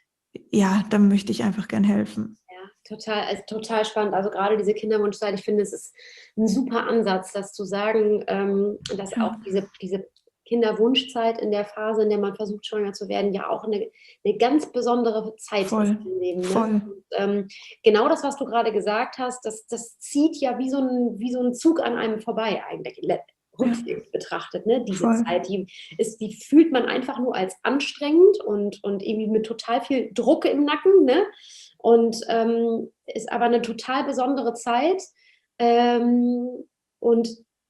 Speaker 3: ja, da möchte ich einfach gern helfen.
Speaker 1: Total, also total spannend. Also gerade diese Kinderwunschzeit, ich finde, es ist ein super Ansatz, das zu sagen, ähm, dass
Speaker 3: Ja.
Speaker 1: auch diese, diese Kinderwunschzeit in der Phase, in der man versucht, schwanger zu werden, ja auch eine, eine ganz besondere Zeit
Speaker 3: Voll,
Speaker 1: ist im Leben. Ne?
Speaker 3: voll.
Speaker 1: Und, ähm, genau das, was du gerade gesagt hast, das, das zieht ja wie so, ein, wie so ein Zug an einem vorbei eigentlich, rückwärts ja. betrachtet. Ne? Diese
Speaker 3: Voll.
Speaker 1: Zeit, die, ist, die fühlt man einfach nur als anstrengend und, und irgendwie mit total viel Druck im Nacken, ne? Und ähm, ist aber eine total besondere Zeit. Ähm, und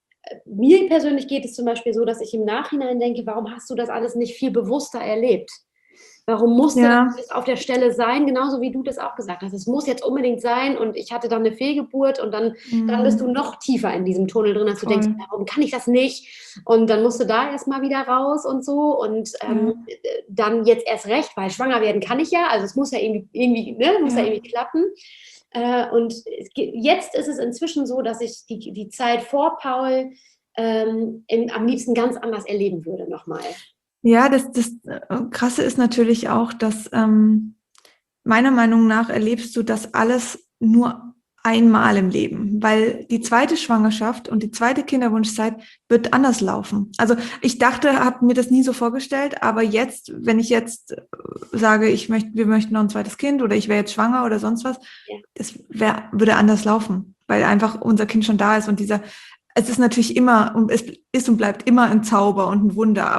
Speaker 1: mir persönlich geht es zum Beispiel so, dass ich im Nachhinein denke, warum hast du das alles nicht viel bewusster erlebt? Warum musste
Speaker 3: Ja.
Speaker 1: das auf der Stelle sein, genauso wie du das auch gesagt hast. Es muss jetzt unbedingt sein und ich hatte dann eine Fehlgeburt und dann,
Speaker 3: Mhm.
Speaker 1: dann bist du noch tiefer in diesem Tunnel drin, dass
Speaker 3: Voll.
Speaker 1: du denkst, warum kann ich das nicht? Und dann musst du da erstmal wieder raus und so und ähm,
Speaker 3: Ja.
Speaker 1: dann jetzt erst recht, weil schwanger werden kann ich ja, also es muss ja irgendwie, irgendwie, ne, muss ja. ja irgendwie klappen. Äh, und jetzt ist es inzwischen so, dass ich die, die Zeit vor Paul ähm, in, am liebsten ganz anders erleben würde nochmal.
Speaker 3: Ja, das, das Krasse ist natürlich auch, dass ähm, meiner Meinung nach erlebst du das alles nur einmal im Leben, weil die zweite Schwangerschaft und die zweite Kinderwunschzeit wird anders laufen. Also ich dachte, habe mir das nie so vorgestellt, aber jetzt, wenn ich jetzt sage, ich möchte, wir möchten noch ein zweites Kind oder ich wäre jetzt schwanger oder sonst was, ja. das wär, würde anders laufen, weil einfach unser Kind schon da ist und dieser, es ist natürlich immer und es ist und bleibt immer ein Zauber und ein Wunder, aber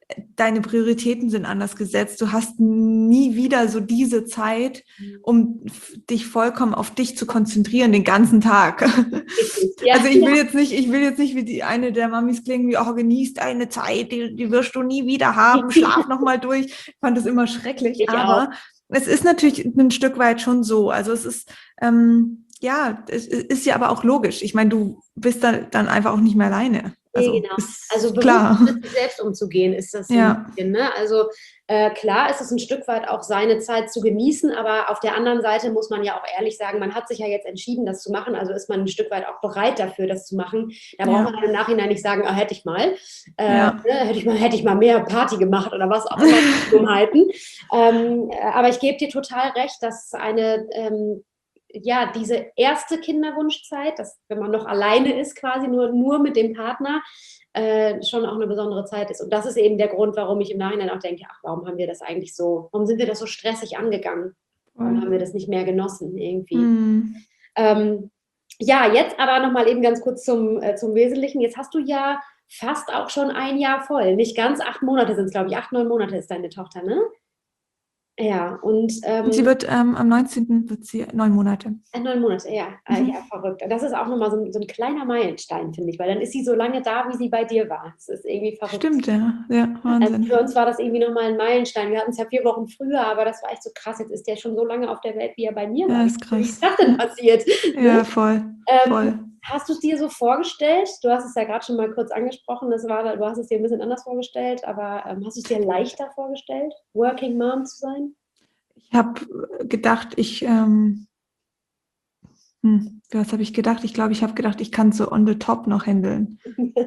Speaker 3: deine Prioritäten sind anders gesetzt. Du hast nie wieder so diese Zeit, um dich vollkommen auf dich zu konzentrieren, den ganzen Tag. Ja, also ich will jetzt nicht, ich will jetzt nicht wie die eine der Mamis klingen, wie, oh, genieß deine Zeit, die, die wirst du nie wieder haben, schlaf nochmal durch. Ich fand das immer schrecklich, ich aber auch. Es ist natürlich ein Stück weit schon so. Also es ist, ähm, ja, es ist ja aber auch logisch. Ich meine, du bist dann, dann einfach auch nicht mehr alleine.
Speaker 1: Also, nee, genau. Also bewusst mit sich selbst umzugehen, ist das so ja. ein bisschen, ne? Also äh, klar ist es ein Stück weit auch seine Zeit zu genießen, aber auf der anderen Seite muss man ja auch ehrlich sagen, man hat sich ja jetzt entschieden, das zu machen, also ist man ein Stück weit auch bereit dafür, das zu machen. Da braucht ja. man dann im Nachhinein nicht sagen, ah, hätte ich mal, äh, ja. ne, hätte ich mal, hätte ich mal mehr Party gemacht oder was auch immer Dummheiten. ähm, aber ich gebe dir total recht, dass eine ähm, ja, diese erste Kinderwunschzeit, dass, wenn man noch alleine ist, quasi nur, nur mit dem Partner, äh, schon auch eine besondere Zeit ist. Und das ist eben der Grund, warum ich im Nachhinein auch denke, ach, warum haben wir das eigentlich so, warum sind wir das so stressig angegangen? Warum mhm. haben wir das nicht mehr genossen irgendwie? Mhm. Ähm, ja, jetzt aber nochmal eben ganz kurz zum, äh, zum Wesentlichen. Jetzt hast du ja fast auch schon ein Jahr voll. Nicht ganz, acht Monate sind es, glaube ich. Acht, neun Monate ist deine Tochter, ne? Ja, und, ähm,
Speaker 3: und sie wird ähm, am neunzehnten wird sie neun Monate.
Speaker 1: Äh, neun Monate, ja. Mhm. Ja, verrückt. Das ist auch nochmal so, ein- so ein kleiner Meilenstein, finde ich, weil dann ist sie so lange da, wie sie bei dir war. Das ist irgendwie verrückt.
Speaker 3: Stimmt, ja. Ja, Wahnsinn.
Speaker 1: Also für uns war das irgendwie nochmal ein Meilenstein. Wir hatten es ja vier Wochen früher, aber das war echt so krass. Jetzt ist der schon so lange auf der Welt, wie er bei mir war.
Speaker 3: Ja, ist krass.
Speaker 1: Wie ist das denn passiert?
Speaker 3: Ja, voll,
Speaker 1: ähm,
Speaker 3: voll.
Speaker 1: Hast du es dir so vorgestellt? Du hast es ja gerade schon mal kurz angesprochen. Das war, du hast es dir ein bisschen anders vorgestellt, aber ähm, hast du es dir leichter vorgestellt, Working Mom zu sein?
Speaker 3: Ich habe gedacht, ich, ähm, hm, was habe ich gedacht? Ich glaube, ich habe gedacht, ich kann so on the top noch handeln.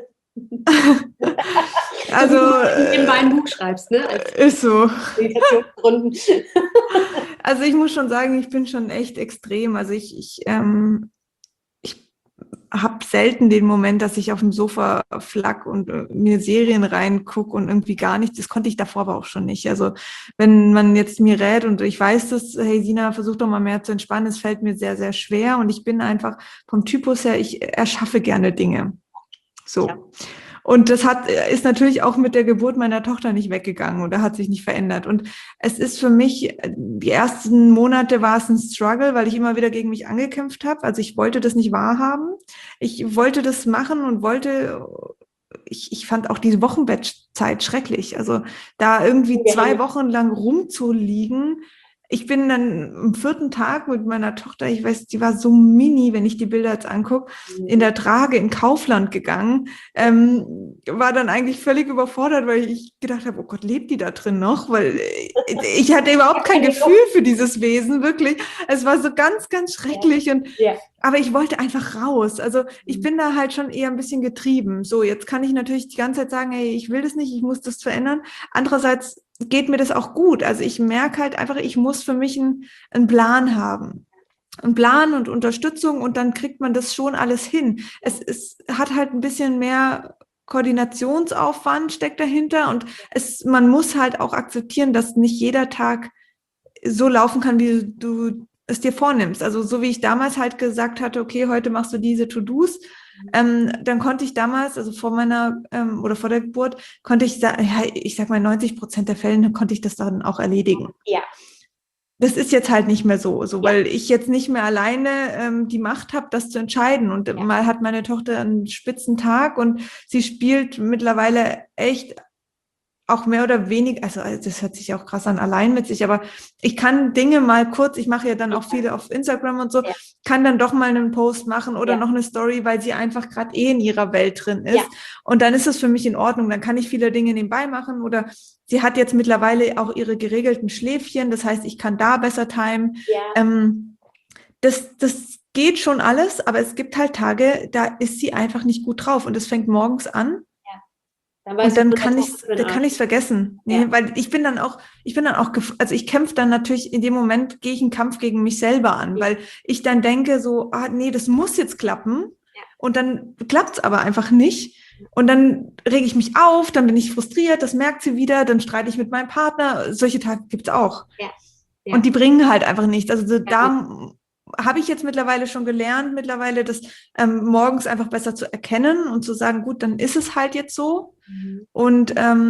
Speaker 3: Also,
Speaker 1: wie du in meinem Buch schreibst, ne? Als
Speaker 3: ist so.
Speaker 1: Meditationsgründen.
Speaker 3: Also ich muss schon sagen, ich bin schon echt extrem. Also ich, ich, ähm, ich habe selten den Moment, dass ich auf dem Sofa flack und äh, mir Serien reingucke und irgendwie gar nichts. Das konnte ich davor aber auch schon nicht. Also wenn man jetzt mir rät und ich weiß, dass, hey Sina, versuch doch mal mehr zu entspannen, es fällt mir sehr, sehr schwer und ich bin einfach vom Typus her, ich erschaffe gerne Dinge. So. Ja. Und das hat, ist natürlich auch mit der Geburt meiner Tochter nicht weggegangen oder hat sich nicht verändert. Und es ist für mich, die ersten Monate war es ein Struggle, weil ich immer wieder gegen mich angekämpft habe. Also ich wollte das nicht wahrhaben. Ich wollte das machen und wollte, ich, ich fand auch diese Wochenbettzeit schrecklich. Also da irgendwie zwei Wochen lang rumzuliegen. Ich bin dann am vierten Tag mit meiner Tochter, ich weiß, die war so mini, wenn ich die Bilder jetzt angucke, in der Trage in Kaufland gegangen, ähm, war dann eigentlich völlig überfordert, weil ich gedacht habe, oh Gott, lebt die da drin noch? Weil ich hatte überhaupt kein Gefühl für dieses Wesen, wirklich. Es war so ganz, ganz schrecklich und
Speaker 1: ja.
Speaker 3: Aber ich wollte einfach raus. Also ich bin da halt schon eher ein bisschen getrieben. So, jetzt kann ich natürlich die ganze Zeit sagen, hey, ich will das nicht, ich muss das verändern. Andererseits geht mir das auch gut. Also ich merke halt einfach, ich muss für mich einen, einen Plan haben. Einen Plan und Unterstützung und dann kriegt man das schon alles hin. Es, es hat halt ein bisschen mehr Koordinationsaufwand steckt dahinter und es, man muss halt auch akzeptieren, dass nicht jeder Tag so laufen kann, wie du es dir vornimmst. Also so wie ich damals halt gesagt hatte, okay, heute machst du diese To-Dos, ähm, dann konnte ich damals, also vor meiner ähm, oder vor der Geburt, konnte ich sagen, ja, ich sag mal neunzig Prozent der Fälle konnte ich das dann auch erledigen.
Speaker 1: Ja.
Speaker 3: Das ist jetzt halt nicht mehr so, so weil ich jetzt nicht mehr alleine ähm, die Macht habe, das zu entscheiden. Und ja. mal hat meine Tochter einen spitzen Tag und sie spielt mittlerweile echt auch mehr oder weniger, also das hört sich auch krass an, allein mit sich, aber ich kann Dinge mal kurz, ich mache ja dann auch viele auf Instagram und so, ja. kann dann doch mal einen Post machen oder ja. noch eine Story, weil sie einfach gerade eh in ihrer Welt drin ist. Ja. Und dann ist es für mich in Ordnung, dann kann ich viele Dinge nebenbei machen oder sie hat jetzt mittlerweile auch ihre geregelten Schläfchen, das heißt, ich kann da besser timen.
Speaker 1: Ja.
Speaker 3: Ähm, das, das geht schon alles, aber es gibt halt Tage, da ist sie einfach nicht gut drauf und es fängt morgens an.
Speaker 1: Dann
Speaker 3: und dann kann ich dann kann ich es vergessen, nee, ja. weil ich bin dann auch, ich bin dann auch, also ich kämpfe dann natürlich in dem Moment, gehe ich einen Kampf gegen mich selber an, ja. weil ich dann denke so, ah nee, das muss jetzt klappen
Speaker 1: ja. und
Speaker 3: dann klappt es aber einfach nicht und dann rege ich mich auf, dann bin ich frustriert, das merkt sie wieder, dann streite ich mit meinem Partner, solche Tage gibt's auch
Speaker 1: ja. Ja.
Speaker 3: und die bringen halt einfach nichts, also so, da habe ich jetzt mittlerweile schon gelernt, mittlerweile das ähm, morgens einfach besser zu erkennen und zu sagen, gut, dann ist es halt jetzt so. Mhm. Und ähm,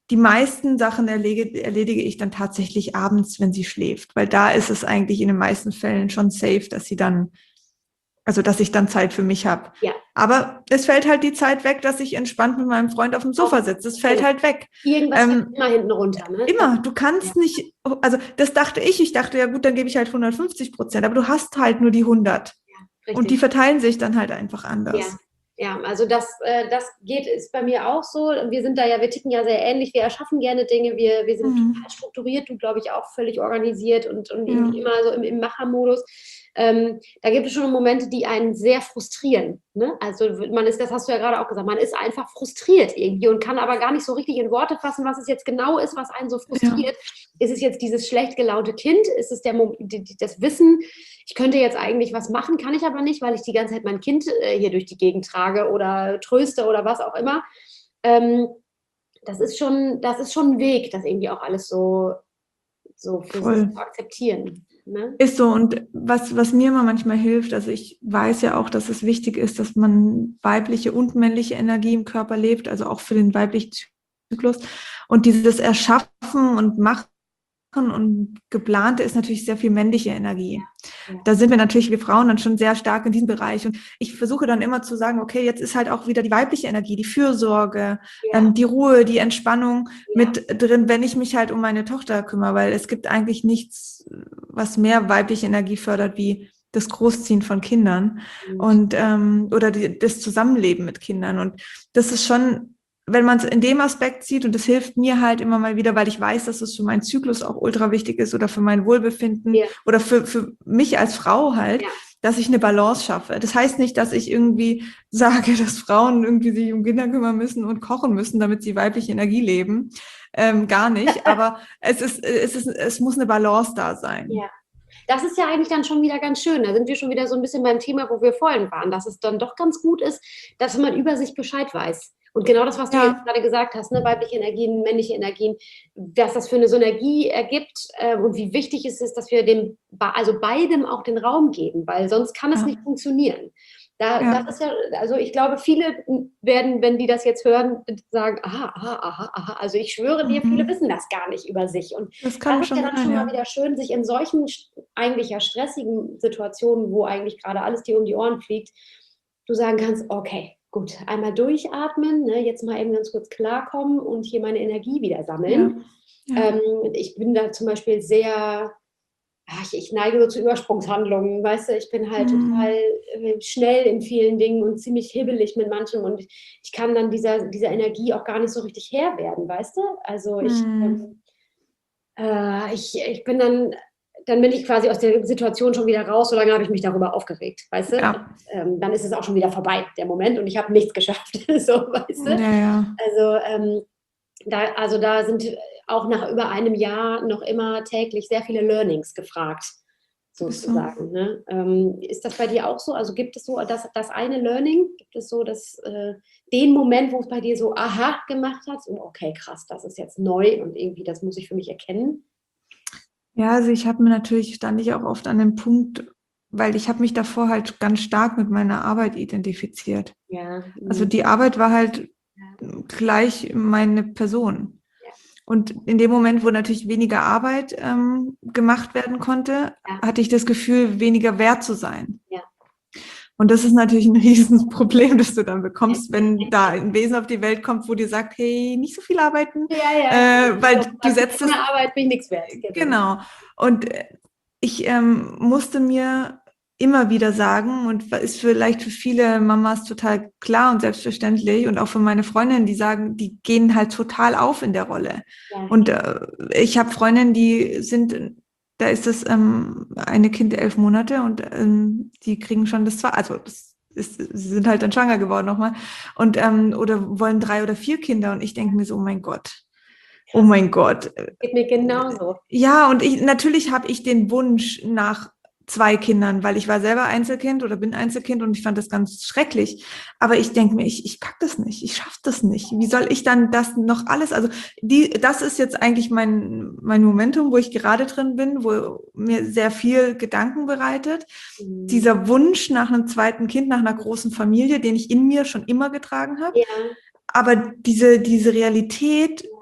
Speaker 3: die meisten Sachen erledige, erledige ich dann tatsächlich abends, wenn sie schläft, weil da ist es eigentlich in den meisten Fällen schon safe, dass sie dann, also dass ich dann Zeit für mich habe.
Speaker 1: Ja.
Speaker 3: Aber es fällt halt die Zeit weg, dass ich entspannt mit meinem Freund auf dem Sofa sitze. Es fällt halt weg.
Speaker 1: Irgendwas
Speaker 3: ähm,
Speaker 1: fällt immer hinten runter. Ne?
Speaker 3: Immer. Du kannst ja. nicht, also das dachte ich. Ich dachte, ja gut, dann gebe ich halt hundertfünfzig Prozent, aber du hast halt nur die hundert. Ja, und die verteilen sich dann halt einfach anders.
Speaker 1: Ja. Ja, also das, äh, das geht, ist bei mir auch so. Wir sind da ja, wir ticken ja sehr ähnlich. Wir erschaffen gerne Dinge. Wir, wir sind mhm. total strukturiert. Du, glaube ich, auch völlig organisiert und, und ja. immer so im, im Machermodus. Ähm, da gibt es schon Momente, die einen sehr frustrieren. Ne? Also man ist, das hast du ja gerade auch gesagt, man ist einfach frustriert irgendwie und kann aber gar nicht so richtig in Worte fassen, was es jetzt genau ist, was einen so frustriert. Ja. Ist es jetzt dieses schlecht gelaunte Kind? Ist es der, das Wissen, ich könnte jetzt eigentlich was machen, kann ich aber nicht, weil ich die ganze Zeit mein Kind äh, hier durch die Gegend trage oder tröste oder was auch immer. Ähm, das ist schon, das ist schon ein Weg, das irgendwie auch alles so, so für
Speaker 3: Voll.
Speaker 1: sich zu akzeptieren. Ne?
Speaker 3: Ist so, und was, was mir immer manchmal hilft, also ich weiß ja auch, dass es wichtig ist, dass man weibliche und männliche Energie im Körper lebt, also auch für den weiblichen Zyklus. Und dieses Erschaffen und Machen und Geplante ist natürlich sehr viel männliche Energie. Ja. Da sind wir natürlich, wir Frauen, dann schon sehr stark in diesem Bereich. Und ich versuche dann immer zu sagen, okay, jetzt ist halt auch wieder die weibliche Energie, die Fürsorge, ja. ähm, die Ruhe, die Entspannung ja. mit drin, wenn ich mich halt um meine Tochter kümmere, weil es gibt eigentlich nichts, was mehr weibliche Energie fördert, wie das Großziehen von Kindern mhm. und ähm, oder die, das Zusammenleben mit Kindern. Und das ist schon, wenn man es in dem Aspekt sieht, und das hilft mir halt immer mal wieder, weil ich weiß, dass es für meinen Zyklus auch ultra wichtig ist oder für mein Wohlbefinden ja. oder für, für mich als Frau halt, ja. dass ich eine Balance schaffe. Das heißt nicht, dass ich irgendwie sage, dass Frauen irgendwie sich um Kinder kümmern müssen und kochen müssen, damit sie weibliche Energie leben. Ähm, gar nicht. Aber es ist, es ist, es muss eine Balance da sein.
Speaker 1: Ja. Das ist ja eigentlich dann schon wieder ganz schön. Da sind wir schon wieder so ein bisschen beim Thema, wo wir vorhin waren, dass es dann doch ganz gut ist, dass man über sich Bescheid weiß. Und genau das, was du ja. jetzt gerade gesagt hast, ne, weibliche Energien, männliche Energien, was das für eine Synergie ergibt äh, und wie wichtig es ist, dass wir dem, also beidem auch den Raum geben, weil sonst kann es ja. nicht funktionieren. Da, ja. Das ist ja, also ich glaube, viele werden, wenn die das jetzt hören, sagen, aha, aha, aha, aha. Also ich schwöre dir, mhm. viele wissen das gar nicht über sich. Und
Speaker 3: das, kann
Speaker 1: das ist
Speaker 3: schon
Speaker 1: ja dann
Speaker 3: sein,
Speaker 1: schon
Speaker 3: ja.
Speaker 1: mal wieder schön, sich in solchen eigentlich ja stressigen Situationen, wo eigentlich gerade alles dir um die Ohren fliegt, du sagen kannst, okay, gut, einmal durchatmen, ne, jetzt mal eben ganz kurz klarkommen und hier meine Energie wieder sammeln. Ja. Ja. Ähm, ich bin da zum Beispiel sehr, ach, ich, ich neige so zu Übersprungshandlungen, weißt du, ich bin halt mhm. total äh, schnell in vielen Dingen und ziemlich hibbelig mit manchem und ich, ich kann dann dieser, dieser Energie auch gar nicht so richtig Herr werden, weißt du? Also ich, mhm. ähm, äh, ich, ich bin dann... dann bin ich quasi aus der Situation schon wieder raus, so lange habe ich mich darüber aufgeregt, weißt du? Ja. Ähm, dann ist es auch schon wieder vorbei, der Moment, und ich habe nichts geschafft, so, weißt du?
Speaker 3: Ja, ja.
Speaker 1: Also, ähm, da, also da sind auch nach über einem Jahr noch immer täglich sehr viele Learnings gefragt, sozusagen. So. Ne? Ähm, ist das bei dir auch so? Also gibt es so das, das eine Learning? Gibt es so das, äh, den Moment, wo es bei dir so aha gemacht hat? So, okay, krass, das ist jetzt neu und irgendwie, das muss ich für mich erkennen?
Speaker 3: Ja, also ich habe mir natürlich, stand ich auch oft an dem Punkt, weil ich habe mich davor halt ganz stark mit meiner Arbeit identifiziert.
Speaker 1: Ja.
Speaker 3: Also die Arbeit war halt ja. gleich meine Person. Ja. Und in dem Moment, wo natürlich weniger Arbeit ähm, gemacht werden konnte, ja. hatte ich das Gefühl, weniger wert zu sein. Ja. Und das ist natürlich ein Riesenproblem, das du dann bekommst, wenn da ein Wesen auf die Welt kommt, wo dir sagt, hey, nicht so viel arbeiten,
Speaker 1: ja, ja.
Speaker 3: Äh, weil also, du setzt das...
Speaker 1: Arbeit bin ich nichts wert.
Speaker 3: Genau. Und ich ähm, musste mir immer wieder sagen, und ist vielleicht für viele Mamas total klar und selbstverständlich, und auch für meine Freundinnen, die sagen, die gehen halt total auf in der Rolle. Ja. Und äh, ich habe Freundinnen, die sind... Da ist das ähm, eine Kind elf Monate und ähm, die kriegen schon das zweite, also das ist, sie sind halt dann schwanger geworden nochmal und ähm, oder wollen drei oder vier Kinder und ich denke mir so, oh mein Gott, oh mein Gott.
Speaker 1: Geht mir genauso.
Speaker 3: Ja, und ich natürlich habe ich den Wunsch nach zwei Kindern, weil ich war selber Einzelkind oder bin Einzelkind und ich fand das ganz schrecklich. Aber ich denke mir, ich, ich pack das nicht, ich schaffe das nicht. Wie soll ich dann das noch alles, also die, das ist jetzt eigentlich mein, mein Momentum, wo ich gerade drin bin, wo mir sehr viel Gedanken bereitet. Mhm. Dieser Wunsch nach einem zweiten Kind, nach einer großen Familie, den ich in mir schon immer getragen habe.
Speaker 1: Ja.
Speaker 3: Aber diese, diese Realität, ja.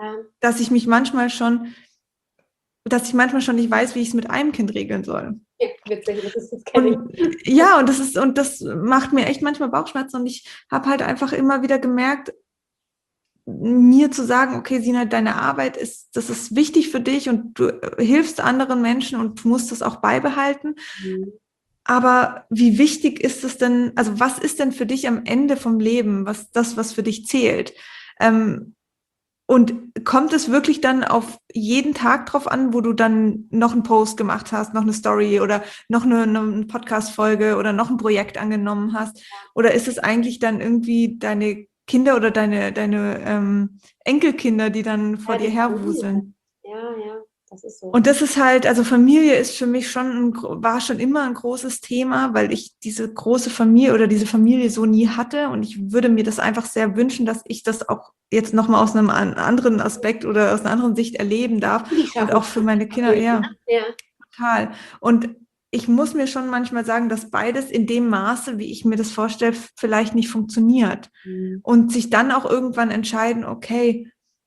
Speaker 3: dass ich mich manchmal schon, dass ich manchmal schon nicht weiß, wie ich es mit einem Kind regeln soll.
Speaker 1: Ja, witzig, das ist das kenne
Speaker 3: Und ja, und das ist, und das macht mir echt manchmal Bauchschmerzen und ich habe halt einfach immer wieder gemerkt, mir zu sagen, okay, Sina, deine Arbeit ist, das ist wichtig für dich und du hilfst anderen Menschen und du musst das auch beibehalten.
Speaker 1: Mhm.
Speaker 3: Aber wie wichtig ist es denn, also was ist denn für dich am Ende vom Leben, was das, was für dich zählt? Ähm, und kommt es wirklich dann auf jeden Tag drauf an, wo du dann noch einen Post gemacht hast, noch eine Story oder noch eine, eine Podcast-Folge oder noch ein Projekt angenommen hast? Oder ist es eigentlich dann irgendwie deine Kinder oder deine, deine ähm, Enkelkinder, die dann vor
Speaker 1: Ja,
Speaker 3: dir
Speaker 1: die
Speaker 3: herwuseln?
Speaker 1: Ja, ja, das ist so.
Speaker 3: Und das ist halt, also Familie ist für mich schon, ein, war schon immer ein großes Thema, weil ich diese große Familie oder diese Familie so nie hatte. Und ich würde mir das einfach sehr wünschen, dass ich das auch jetzt nochmal aus einem anderen Aspekt oder aus einer anderen Sicht erleben darf. Und auch für meine Kinder, ja,
Speaker 1: ja,
Speaker 3: total. Und ich muss mir schon manchmal sagen, dass beides in dem Maße, wie ich mir das vorstelle, vielleicht nicht funktioniert.
Speaker 1: Mhm.
Speaker 3: Und sich dann auch irgendwann entscheiden, okay,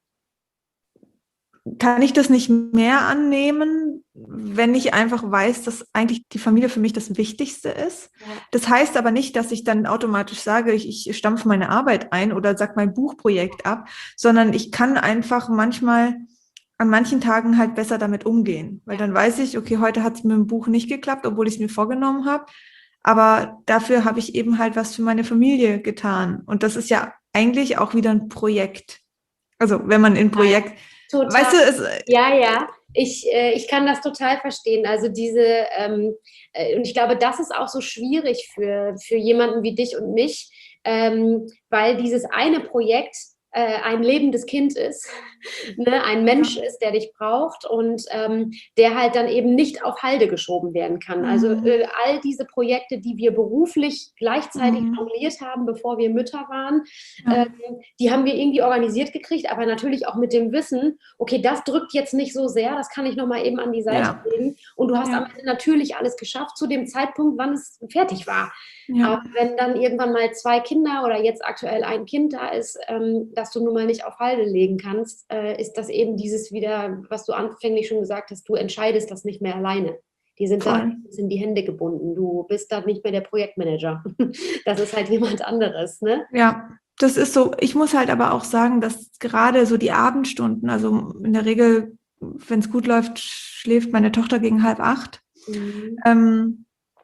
Speaker 3: kann ich das nicht mehr annehmen, wenn ich einfach weiß, dass eigentlich die Familie für mich das Wichtigste ist.
Speaker 1: Ja.
Speaker 3: Das heißt aber nicht, dass ich dann automatisch sage, ich, ich stampfe meine Arbeit ein oder sag mein Buchprojekt ab, sondern ich kann einfach manchmal an manchen Tagen halt besser damit umgehen, weil dann weiß ich, okay, heute hat es mit dem Buch nicht geklappt, obwohl ich es mir vorgenommen habe, aber dafür habe ich eben halt was für meine Familie getan und das ist ja eigentlich auch wieder ein Projekt. Also wenn man in Projekt
Speaker 1: Total.
Speaker 3: Weißt du, es,
Speaker 1: ja, ja, ich, äh, ich kann das total verstehen. Also diese, ähm, äh, und ich glaube, das ist auch so schwierig für, für jemanden wie dich und mich, ähm, weil dieses eine Projekt äh, ein lebendes Kind ist, ne, ein Mensch ist, der dich braucht und ähm, der halt dann eben nicht auf Halde geschoben werden kann. Also äh, all diese Projekte, die wir beruflich gleichzeitig
Speaker 3: Mhm.
Speaker 1: jongliert haben, bevor wir Mütter waren,
Speaker 3: Ja.
Speaker 1: ähm, die haben wir irgendwie organisiert gekriegt, aber natürlich auch mit dem Wissen, okay, das drückt jetzt nicht so sehr, das kann ich nochmal eben an die Seite
Speaker 3: Ja.
Speaker 1: legen und du hast
Speaker 3: Ja.
Speaker 1: am Ende natürlich alles geschafft zu dem Zeitpunkt, wann es fertig war.
Speaker 3: Ja.
Speaker 1: Aber wenn dann irgendwann mal zwei Kinder oder jetzt aktuell ein Kind da ist, ähm, das du nun mal nicht auf Halde legen kannst, äh, ist das eben dieses wieder, was du anfänglich schon gesagt hast, du entscheidest das nicht mehr alleine. Die sind
Speaker 3: Voll.
Speaker 1: da sind die Hände gebunden. Du bist da nicht mehr der Projektmanager. Das ist halt jemand anderes, ne?
Speaker 3: Ja, das ist so. Ich muss halt aber auch sagen, dass gerade so die Abendstunden, also in der Regel, wenn es gut läuft, schläft meine Tochter gegen halb acht.
Speaker 1: Mhm.
Speaker 3: Ähm,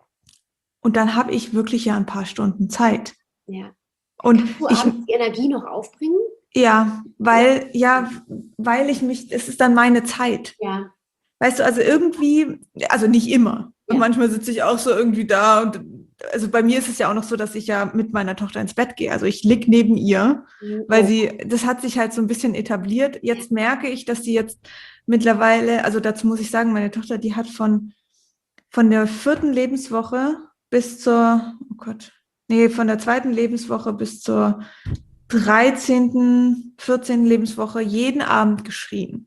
Speaker 3: und dann habe ich wirklich ja ein paar Stunden Zeit.
Speaker 1: Ja.
Speaker 3: Und
Speaker 1: Kannst du
Speaker 3: ich,
Speaker 1: abends die Energie noch aufbringen?
Speaker 3: ja, weil, ja, weil ich mich, es ist dann meine Zeit.
Speaker 1: Ja.
Speaker 3: Weißt du, also irgendwie, also nicht immer.
Speaker 1: Ja.
Speaker 3: Manchmal sitze ich auch so irgendwie da und also bei mir ist es ja auch noch so, dass ich ja mit meiner Tochter ins Bett gehe. Also ich lieg neben ihr,
Speaker 1: Mhm.
Speaker 3: weil
Speaker 1: Oh.
Speaker 3: sie, das hat sich halt so ein bisschen etabliert. Jetzt merke ich, dass sie jetzt mittlerweile, also dazu muss ich sagen, meine Tochter, die hat von, von der vierten Lebenswoche bis zur, oh Gott, nee, von der zweiten Lebenswoche bis zur dreizehnten, vierzehnten Lebenswoche jeden Abend geschrien.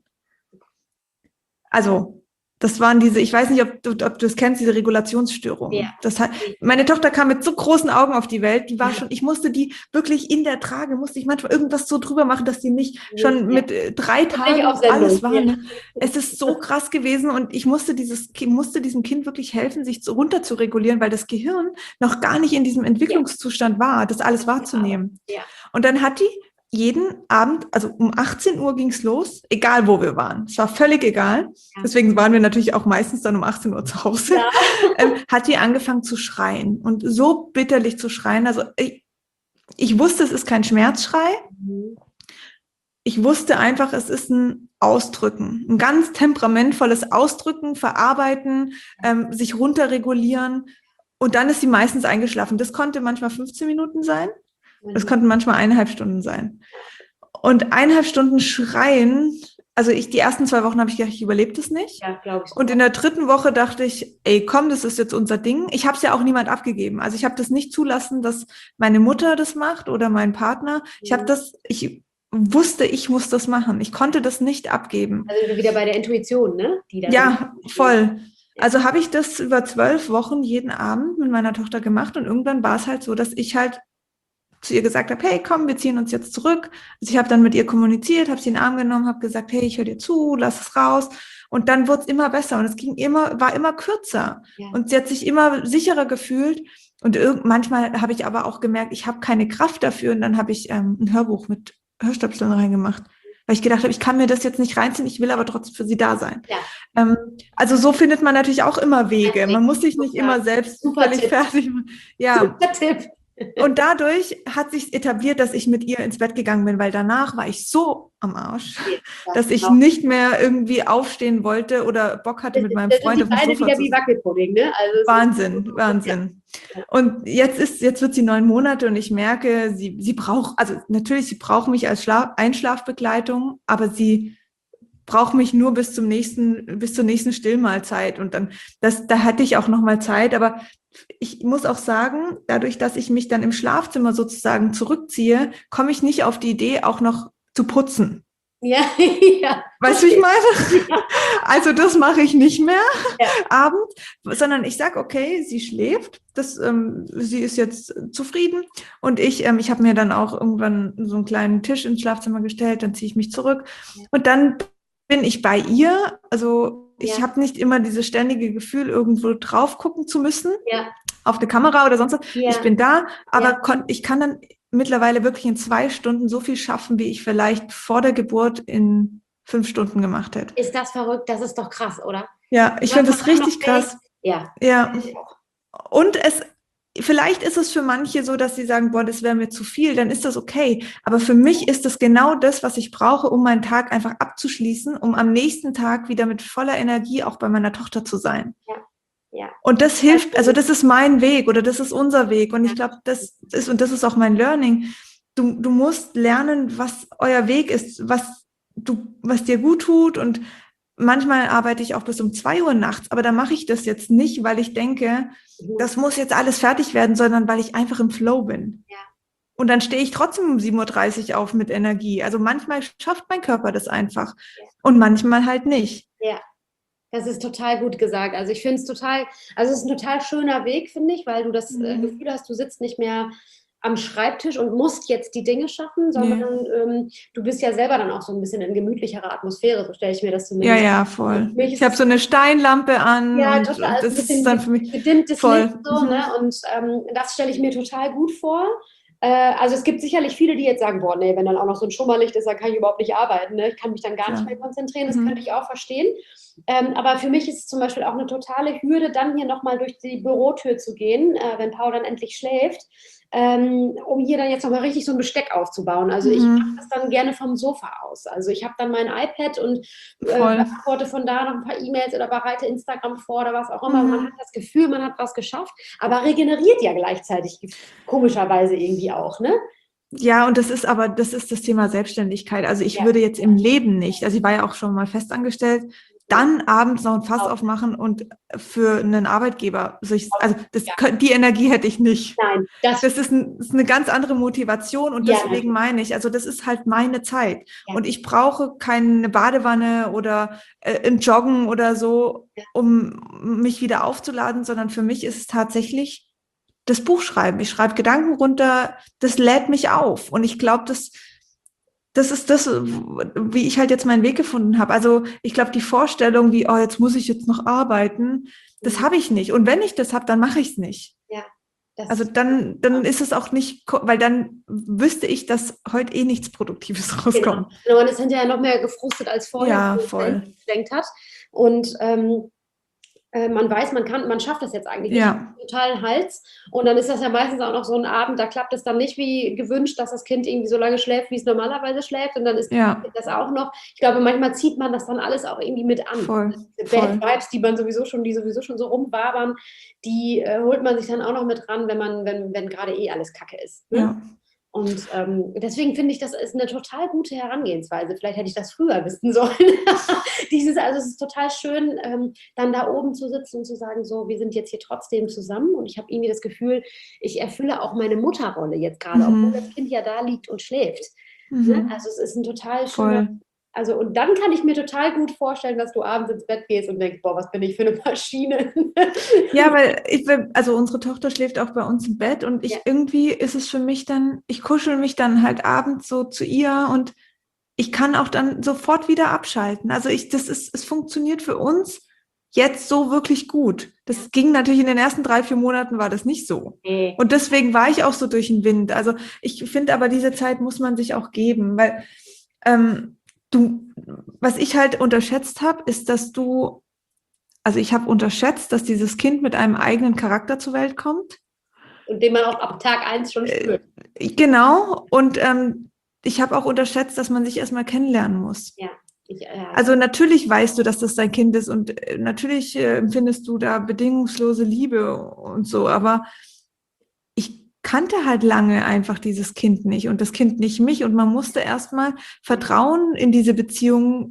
Speaker 3: Also, das waren diese, ich weiß nicht, ob du, ob du das kennst, diese Regulationsstörungen.
Speaker 1: Ja.
Speaker 3: Das hat, meine Tochter kam mit so großen Augen auf die Welt, die war schon, ich musste die wirklich in der Trage, musste ich manchmal irgendwas so drüber machen, dass die nicht schon
Speaker 1: Ja.
Speaker 3: mit äh, drei Tagen
Speaker 1: auf Sendung,
Speaker 3: alles war.
Speaker 1: ja.
Speaker 3: Ne? Es ist so krass gewesen und ich musste dieses, Ki- musste diesem Kind wirklich helfen, sich zu, runter zu regulieren, weil das Gehirn noch gar nicht in diesem Entwicklungszustand war, das alles wahrzunehmen.
Speaker 1: Ja.
Speaker 3: Und dann hat die jeden Abend, also um achtzehn Uhr ging's los, egal wo wir waren. Es war völlig egal.
Speaker 1: Ja.
Speaker 3: Deswegen waren wir natürlich auch meistens dann um achtzehn Uhr zu Hause.
Speaker 1: Ja.
Speaker 3: ähm, hat die angefangen zu schreien und so bitterlich zu schreien. Also ich, ich wusste, es ist kein Schmerzschrei.
Speaker 1: Mhm.
Speaker 3: Ich wusste einfach, es ist ein Ausdrücken, ein ganz temperamentvolles Ausdrücken, verarbeiten, ähm, sich runterregulieren. Und dann ist sie meistens eingeschlafen. Das konnte manchmal fünfzehn Minuten sein. Es konnten manchmal eineinhalb Stunden sein. Und eineinhalb Stunden schreien, also ich, die ersten zwei Wochen habe ich gedacht, ich überlebe das nicht.
Speaker 1: Ja, glaube ich.
Speaker 3: Und in der dritten Woche dachte ich, ey, komm, das ist jetzt unser Ding. Ich habe es ja auch niemand abgegeben. Also ich habe das nicht zulassen, dass meine Mutter das macht oder mein Partner. Ich habe das, ich wusste, ich muss das machen. Ich konnte das nicht abgeben.
Speaker 1: Also wieder bei der Intuition, ne? Die da
Speaker 3: Ja,
Speaker 1: steht.
Speaker 3: voll. Also habe ich das über zwölf Wochen jeden Abend mit meiner Tochter gemacht und irgendwann war es halt so, dass ich halt zu ihr gesagt habe, hey, komm, wir ziehen uns jetzt zurück. Also ich habe dann mit ihr kommuniziert, habe sie in den Arm genommen, habe gesagt, hey, ich höre dir zu, lass es raus. Und dann wurde es immer besser und es ging immer, war immer kürzer. Ja. Und sie hat sich immer sicherer gefühlt. Und irgend, manchmal habe ich aber auch gemerkt, ich habe keine Kraft dafür. Und dann habe ich ähm, ein Hörbuch mit Hörstöpseln reingemacht. Weil ich gedacht habe, ich kann mir das jetzt nicht reinziehen, ich will aber trotzdem für sie da sein. Ja. Ähm, also so findet man natürlich auch immer Wege. Man muss sich nicht Super. immer selbst Super völlig Tipp. fertig machen. Ja. Super Tipp. Und dadurch hat sich etabliert, dass ich mit ihr ins Bett gegangen bin, weil danach war ich so am Arsch, ja, dass ich genau. nicht mehr irgendwie aufstehen wollte oder Bock hatte, mit meinem Freund auf dem Sofa zu
Speaker 1: wieder wie Wackelpudding, ne? Also
Speaker 3: Wahnsinn, Wahnsinn. Ja. Und jetzt ist, jetzt wird sie neun Monate und ich merke, sie, sie braucht, also natürlich, sie braucht mich als Schlaf, Einschlafbegleitung, aber sie braucht mich nur bis zum nächsten, bis zur nächsten Stillmahlzeit. Und dann, das, da hatte ich auch noch mal Zeit, aber ich muss auch sagen, dadurch, dass ich mich dann im Schlafzimmer sozusagen zurückziehe, komme ich nicht auf die Idee, auch noch zu putzen. Ja, ja. Weißt du, wie ich meine? Ja. Also das mache ich nicht mehr ja. abends, sondern ich sage, okay, sie schläft, das, ähm, sie ist jetzt zufrieden und ich, ähm, ich habe mir dann auch irgendwann so einen kleinen Tisch ins Schlafzimmer gestellt, dann ziehe ich mich zurück ja. und dann bin ich bei ihr, also ich ja. habe nicht immer dieses ständige Gefühl, irgendwo drauf gucken zu müssen, ja. auf eine Kamera oder sonst was. Ja. Ich bin da, aber ja. kon- ich kann dann mittlerweile wirklich in zwei Stunden so viel schaffen, wie ich vielleicht vor der Geburt in fünf Stunden gemacht hätte.
Speaker 1: Ist das verrückt? Das ist doch krass, oder?
Speaker 3: Ja, ich finde das richtig krass. Ja. Ja. Und es Vielleicht ist es für manche so, dass sie sagen, boah, das wäre mir zu viel, dann ist das okay. Aber für mich ist das genau das, was ich brauche, um meinen Tag einfach abzuschließen, um am nächsten Tag wieder mit voller Energie auch bei meiner Tochter zu sein. Ja. Ja. Und das hilft, also das ist mein Weg oder das ist unser Weg. Und ich glaube, das ist, und das ist auch mein Learning. Du, du musst lernen, was euer Weg ist, was du, was dir gut tut. Und manchmal arbeite ich auch bis um zwei Uhr nachts, aber da mache ich das jetzt nicht, weil ich denke, das muss jetzt alles fertig werden, sondern weil ich einfach im Flow bin. Ja. Und dann stehe ich trotzdem um sieben Uhr dreißig auf mit Energie. Also manchmal schafft mein Körper das einfach ja. und manchmal halt nicht.
Speaker 1: Ja, das ist total gut gesagt. Also ich finde es total, also es ist ein total schöner Weg, finde ich, weil du das mhm. äh, Gefühl hast, du sitzt nicht mehr am Schreibtisch und musst jetzt die Dinge schaffen, sondern ja. ähm, du bist ja selber dann auch so ein bisschen in gemütlicherer Atmosphäre, so stelle ich mir das zumindest.
Speaker 3: Ja, ja, voll. Ich habe so eine Steinlampe an.
Speaker 1: Ja,
Speaker 3: und
Speaker 1: total.
Speaker 3: Das ist dann für mich
Speaker 1: gedimmtes
Speaker 3: voll.
Speaker 1: Licht so, mhm. ne? Und ähm, das stelle ich mir total gut vor. Äh, also es gibt sicherlich viele, die jetzt sagen, boah, nee, wenn dann auch noch so ein Schummerlicht ist, dann kann ich überhaupt nicht arbeiten. Ne? Ich kann mich dann gar ja. nicht mehr konzentrieren. Das mhm. könnte ich auch verstehen. Ähm, aber für mich ist es zum Beispiel auch eine totale Hürde, dann hier nochmal durch die Bürotür zu gehen, äh, wenn Paul dann endlich schläft, ähm, um hier dann jetzt nochmal richtig so ein Besteck aufzubauen. Also mhm. ich mache das dann gerne vom Sofa aus. Also ich habe dann mein iPad und äh, beantworte von da noch ein paar E-Mails oder bereite Instagram vor oder was auch immer. Mhm. Man hat das Gefühl, man hat was geschafft, aber regeneriert ja gleichzeitig komischerweise irgendwie auch, ne?
Speaker 3: Ja, und das ist aber, das ist das Thema Selbstständigkeit. Also ich ja. würde jetzt im Leben nicht, also ich war ja auch schon mal festangestellt, dann abends noch ein Fass okay. aufmachen und für einen Arbeitgeber, also, ich, also das, ja. die Energie hätte ich nicht. Nein, das, das, ist, ein, das ist eine ganz andere Motivation und ja, deswegen meine ich, also das ist halt meine Zeit ja. und ich brauche keine Badewanne oder äh, ein Joggen oder so, um mich wieder aufzuladen, sondern für mich ist es tatsächlich das Buch schreiben. Ich schreibe Gedanken runter, das lädt mich auf und ich glaube, das Das ist das, wie ich halt jetzt meinen Weg gefunden habe. Also ich glaube, die Vorstellung, wie, oh, jetzt muss ich jetzt noch arbeiten, das habe ich nicht. Und wenn ich das habe, dann mache ich es nicht. Ja, also dann, dann ist es auch nicht, weil dann wüsste ich, dass heute eh nichts Produktives rauskommt.
Speaker 1: Genau, genau. Und es sind ja noch mehr gefrustet als vorher,
Speaker 3: ja, voll.
Speaker 1: gedenkt hat. Und ähm, man weiß, man kann, man schafft das jetzt eigentlich nicht.
Speaker 3: Ja.
Speaker 1: Total Hals. Und dann ist das ja meistens auch noch so ein Abend, da klappt es dann nicht wie gewünscht, dass das Kind irgendwie so lange schläft, wie es normalerweise schläft. Und dann ist
Speaker 3: ja.
Speaker 1: das auch noch. Ich glaube, manchmal zieht man das dann alles auch irgendwie mit an.
Speaker 3: Voll.
Speaker 1: Diese Bad Vibes, die man sowieso schon, die sowieso schon so rumwabern, die äh, holt man sich dann auch noch mit ran, wenn man, wenn, wenn gerade eh alles Kacke ist. Ne?
Speaker 3: Ja.
Speaker 1: Und ähm, deswegen finde ich, das ist eine total gute Herangehensweise. Vielleicht hätte ich das früher wissen sollen. Dieses, also es ist total schön, ähm, dann da oben zu sitzen und zu sagen, so, wir sind jetzt hier trotzdem zusammen. Und ich habe irgendwie das Gefühl, ich erfülle auch meine Mutterrolle jetzt gerade, mhm. obwohl das Kind ja da liegt und schläft. Mhm. Ne? Also es ist ein total schöner, Also, und dann kann ich mir total gut vorstellen, dass du abends ins Bett gehst und denkst, boah, was bin ich für eine Maschine.
Speaker 3: Ja, weil ich, also unsere Tochter schläft auch bei uns im Bett und ich
Speaker 1: Ja.
Speaker 3: irgendwie ist es für mich dann, ich kuschel mich dann halt abends so zu ihr und ich kann auch dann sofort wieder abschalten. Also ich, das ist, es funktioniert für uns jetzt so wirklich gut. Das ging natürlich in den ersten drei, vier Monaten war das nicht so.
Speaker 1: Nee.
Speaker 3: Und deswegen war ich auch so durch den Wind. Also ich finde aber, diese Zeit muss man sich auch geben, weil ähm, du, was ich halt unterschätzt habe, ist, dass du, also ich habe unterschätzt, dass dieses Kind mit einem eigenen Charakter zur Welt kommt.
Speaker 1: Und den man auch ab Tag eins schon spürt.
Speaker 3: Äh, genau. Und ähm, ich habe auch unterschätzt, dass man sich erstmal kennenlernen muss.
Speaker 1: Ja. Ich, äh,
Speaker 3: Also natürlich weißt du, dass das dein Kind ist und äh, natürlich äh, empfindest du da bedingungslose Liebe und so, aber ich kannte halt lange einfach dieses Kind nicht und das Kind nicht mich und man musste erstmal Vertrauen in diese Beziehung,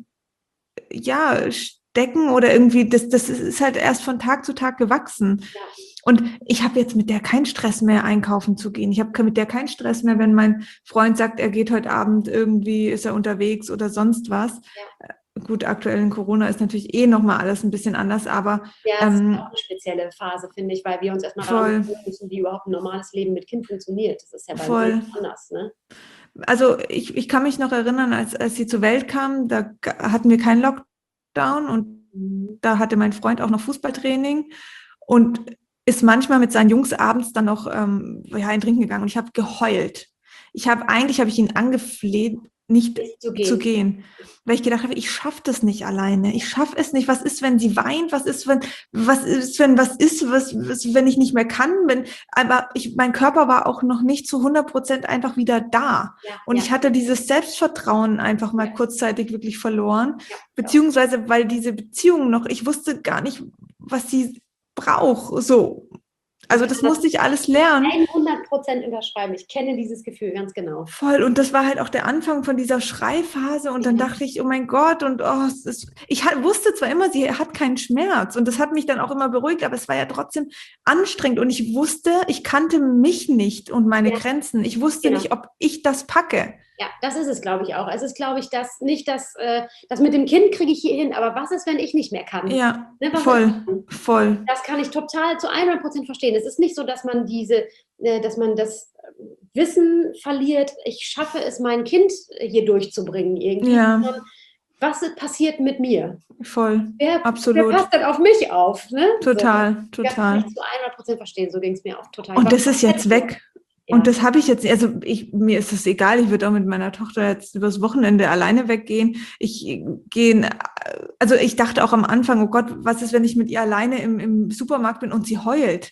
Speaker 3: ja, stecken oder irgendwie, das, das ist halt erst von Tag zu Tag gewachsen.
Speaker 1: Ja.
Speaker 3: Und ich habe jetzt mit der keinen Stress mehr, einkaufen zu gehen. Ich habe mit der keinen Stress mehr, wenn mein Freund sagt, er geht heute Abend irgendwie, ist er unterwegs oder sonst was. Ja. Gut, aktuell in Corona ist natürlich eh nochmal alles ein bisschen anders, aber
Speaker 1: ja, das
Speaker 3: ähm,
Speaker 1: ist auch eine spezielle Phase, finde ich, weil wir uns erstmal
Speaker 3: voll.
Speaker 1: daran müssen, wie überhaupt ein normales Leben mit Kind funktioniert. Das ist ja bei
Speaker 3: voll.
Speaker 1: uns anders, ne?
Speaker 3: Also ich, ich kann mich noch erinnern, als, als sie zur Welt kam, da hatten wir keinen Lockdown und mhm. da hatte mein Freund auch noch Fußballtraining und ist manchmal mit seinen Jungs abends dann noch ähm, ja, ein Trinken gegangen und ich habe geheult. Ich habe eigentlich habe ich ihn angefleht, nicht zu gehen. zu gehen, weil ich gedacht habe, ich schaffe das nicht alleine. Ich schaffe es nicht. Was ist, wenn sie weint? Was ist, wenn was ist, wenn was ist, was, was wenn ich nicht mehr kann? Wenn, aber ich, mein Körper war auch noch nicht zu hundert Prozent einfach wieder da ja, und ja. ich hatte dieses Selbstvertrauen einfach mal ja. kurzzeitig wirklich verloren, ja, beziehungsweise weil diese Beziehung noch, ich wusste gar nicht, was sie braucht, so. Also das, das musste ich alles lernen.
Speaker 1: hundert Prozent unterschreiben. Ich kenne dieses Gefühl ganz genau.
Speaker 3: Voll. Und das war halt auch der Anfang von dieser Schreiphase. Und dann dachte ich, oh mein Gott. Und oh, es ist, ich wusste zwar immer, sie hat keinen Schmerz. Und das hat mich dann auch immer beruhigt. Aber es war ja trotzdem anstrengend. Und ich wusste, ich kannte mich nicht und meine ja. Grenzen. Ich wusste genau. nicht, ob ich das packe.
Speaker 1: Ja, das ist es, glaube ich, auch. Es ist, glaube ich, das nicht das, äh, das mit dem Kind kriege ich hier hin, aber was ist, wenn ich nicht mehr kann?
Speaker 3: Ja, ne, voll, voll.
Speaker 1: Das kann ich total zu hundert Prozent verstehen. Es ist nicht so, dass man diese, äh, dass man das Wissen verliert, ich schaffe es, mein Kind hier durchzubringen irgendwie.
Speaker 3: Ja.
Speaker 1: Was passiert mit mir?
Speaker 3: Voll,
Speaker 1: wer,
Speaker 3: absolut.
Speaker 1: Wer passt dann auf mich auf? Ne?
Speaker 3: Total, so. total.
Speaker 1: Das kann ich zu hundert Prozent verstehen, so ging es mir auch total.
Speaker 3: Und das ist jetzt weg. Ja. Und das habe ich jetzt, also ich, mir ist es egal, ich würde auch mit meiner Tochter jetzt übers Wochenende alleine weggehen. Ich gehe, also ich dachte auch am Anfang, oh Gott, was ist, wenn ich mit ihr alleine im, im Supermarkt bin und sie heult?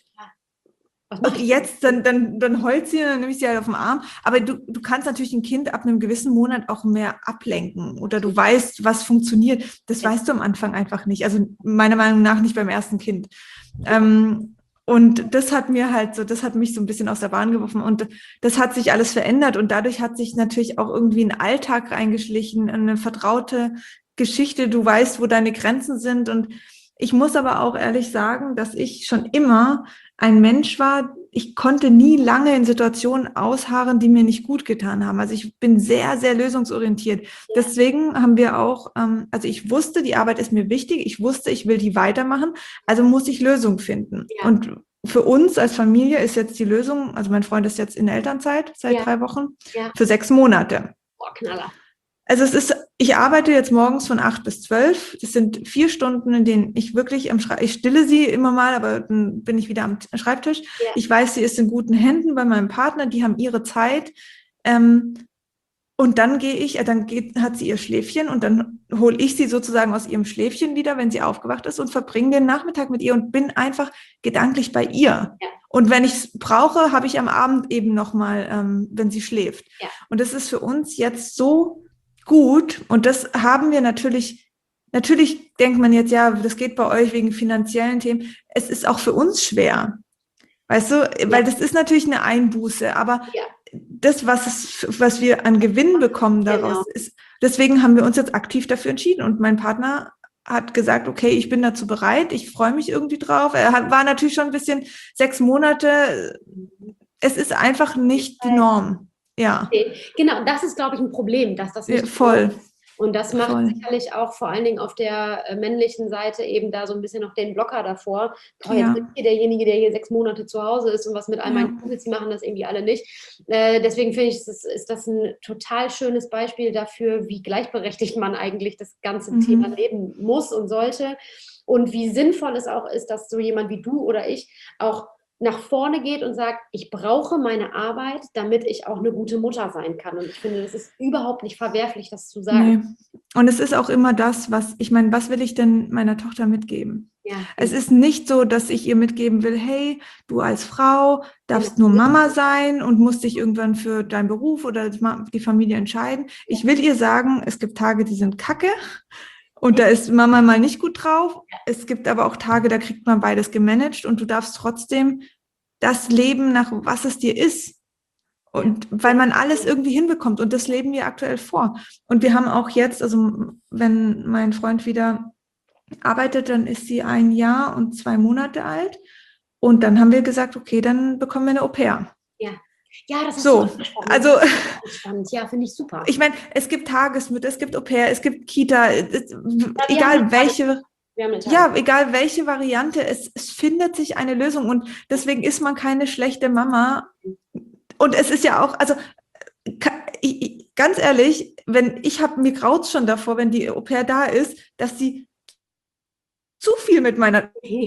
Speaker 3: Ja. Und jetzt, dann, dann, dann heult sie, dann nehme ich sie halt auf den Arm. Aber du, du kannst natürlich ein Kind ab einem gewissen Monat auch mehr ablenken oder du weißt, was funktioniert. Das ja. weißt du am Anfang einfach nicht. Also meiner Meinung nach nicht beim ersten Kind. Ja. Ähm, Und das hat mir halt so, das hat mich so ein bisschen aus der Bahn geworfen und das hat sich alles verändert und dadurch hat sich natürlich auch irgendwie ein Alltag reingeschlichen, eine vertraute Geschichte, du weißt, wo deine Grenzen sind und ich muss aber auch ehrlich sagen, dass ich schon immer ein Mensch war, ich konnte nie lange in Situationen ausharren, die mir nicht gut getan haben. Also ich bin sehr, sehr lösungsorientiert. Deswegen haben wir auch, ähm, also ich wusste, die Arbeit ist mir wichtig, ich wusste, ich will die weitermachen, also muss ich Lösungen finden. Ja. Und für uns als Familie ist jetzt die Lösung, also mein Freund ist jetzt in Elternzeit seit ja. drei Wochen, ja. für sechs Monate.
Speaker 1: Boah, Knaller.
Speaker 3: Also es ist, ich arbeite jetzt morgens von acht bis zwölf. Das sind vier Stunden, in denen ich wirklich am Schreibtisch, ich stille sie immer mal, aber dann bin ich wieder am Schreibtisch. Ja. Ich weiß, sie ist in guten Händen bei meinem Partner, die haben ihre Zeit. Ähm, und dann gehe ich, äh, dann geht, hat sie ihr Schläfchen und dann hole ich sie sozusagen aus ihrem Schläfchen wieder, wenn sie aufgewacht ist und verbringe den Nachmittag mit ihr und bin einfach gedanklich bei ihr. Ja. Und wenn ich es brauche, habe ich am Abend eben nochmal, ähm, wenn sie schläft. Ja. Und das ist für uns jetzt so gut und das haben wir natürlich, natürlich denkt man jetzt, ja, das geht bei euch wegen finanziellen Themen. Es ist auch für uns schwer, weißt du, ja. weil das ist natürlich eine Einbuße, aber ja. das, was es, was wir an Gewinn bekommen daraus genau. ist, deswegen haben wir uns jetzt aktiv dafür entschieden und mein Partner hat gesagt, okay, ich bin dazu bereit, ich freue mich irgendwie drauf. Er hat, war natürlich schon ein bisschen sechs Monate, es ist einfach nicht die Norm. Ja.
Speaker 1: Okay. Genau, das ist, glaube ich, ein Problem, dass das nicht
Speaker 3: ja, voll.
Speaker 1: Und das macht
Speaker 3: Voll.
Speaker 1: sicherlich auch vor allen Dingen auf der äh, männlichen Seite eben da so ein bisschen noch den Blocker davor. Boah, jetzt
Speaker 3: Ja,
Speaker 1: bin ich hier derjenige, der hier sechs Monate zu Hause ist und was mit all
Speaker 3: ja.
Speaker 1: meinen Kumpels, die machen das irgendwie alle nicht. Äh, deswegen finde ich, ist, das- ist das ein total schönes Beispiel dafür, wie gleichberechtigt man eigentlich das ganze Thema
Speaker 3: Mhm.
Speaker 1: leben muss und sollte. Und wie sinnvoll es auch ist, dass so jemand wie du oder ich auch nach vorne geht und sagt, ich brauche meine Arbeit, damit ich auch eine gute Mutter sein kann. Und ich finde, das ist überhaupt nicht verwerflich, das zu sagen.
Speaker 3: Nee. Und es ist auch immer das, was, ich meine, was will ich denn meiner Tochter mitgeben?
Speaker 1: Ja,
Speaker 3: Es ist nicht so, dass ich ihr mitgeben will, hey, du als Frau darfst
Speaker 1: genau.
Speaker 3: nur Mama sein und musst dich irgendwann für deinen Beruf oder die Familie entscheiden. Ich will ihr sagen, es gibt Tage, die sind kacke und da ist Mama mal nicht gut drauf. Es gibt aber auch Tage, da kriegt man beides gemanagt und du darfst trotzdem das leben, nach was es dir ist. Und weil man alles irgendwie hinbekommt und das leben wir aktuell vor. Und wir haben auch jetzt, also wenn mein Freund wieder arbeitet, dann ist sie ein Jahr und zwei Monate alt. Und dann haben wir gesagt, okay, dann bekommen wir eine Au-pair.
Speaker 1: Ja. Ja, das hast
Speaker 3: So,
Speaker 1: du angesprochen.
Speaker 3: also
Speaker 1: Das ist auch spannend. Ja, finde ich super.
Speaker 3: ich meine, es gibt Tagesmütter, es gibt Au-pair, es gibt Kita, es,
Speaker 1: Ja, wir haben
Speaker 3: egal
Speaker 1: eine
Speaker 3: welche,
Speaker 1: Wir haben eine
Speaker 3: ja, egal welche Variante, es, es findet sich eine Lösung und deswegen ist man keine schlechte Mama. Und es ist ja auch, also ka- ich, ich, ganz ehrlich, wenn ich habe mir graut's schon davor, wenn die Au-pair da ist, dass sie zu viel mit meiner,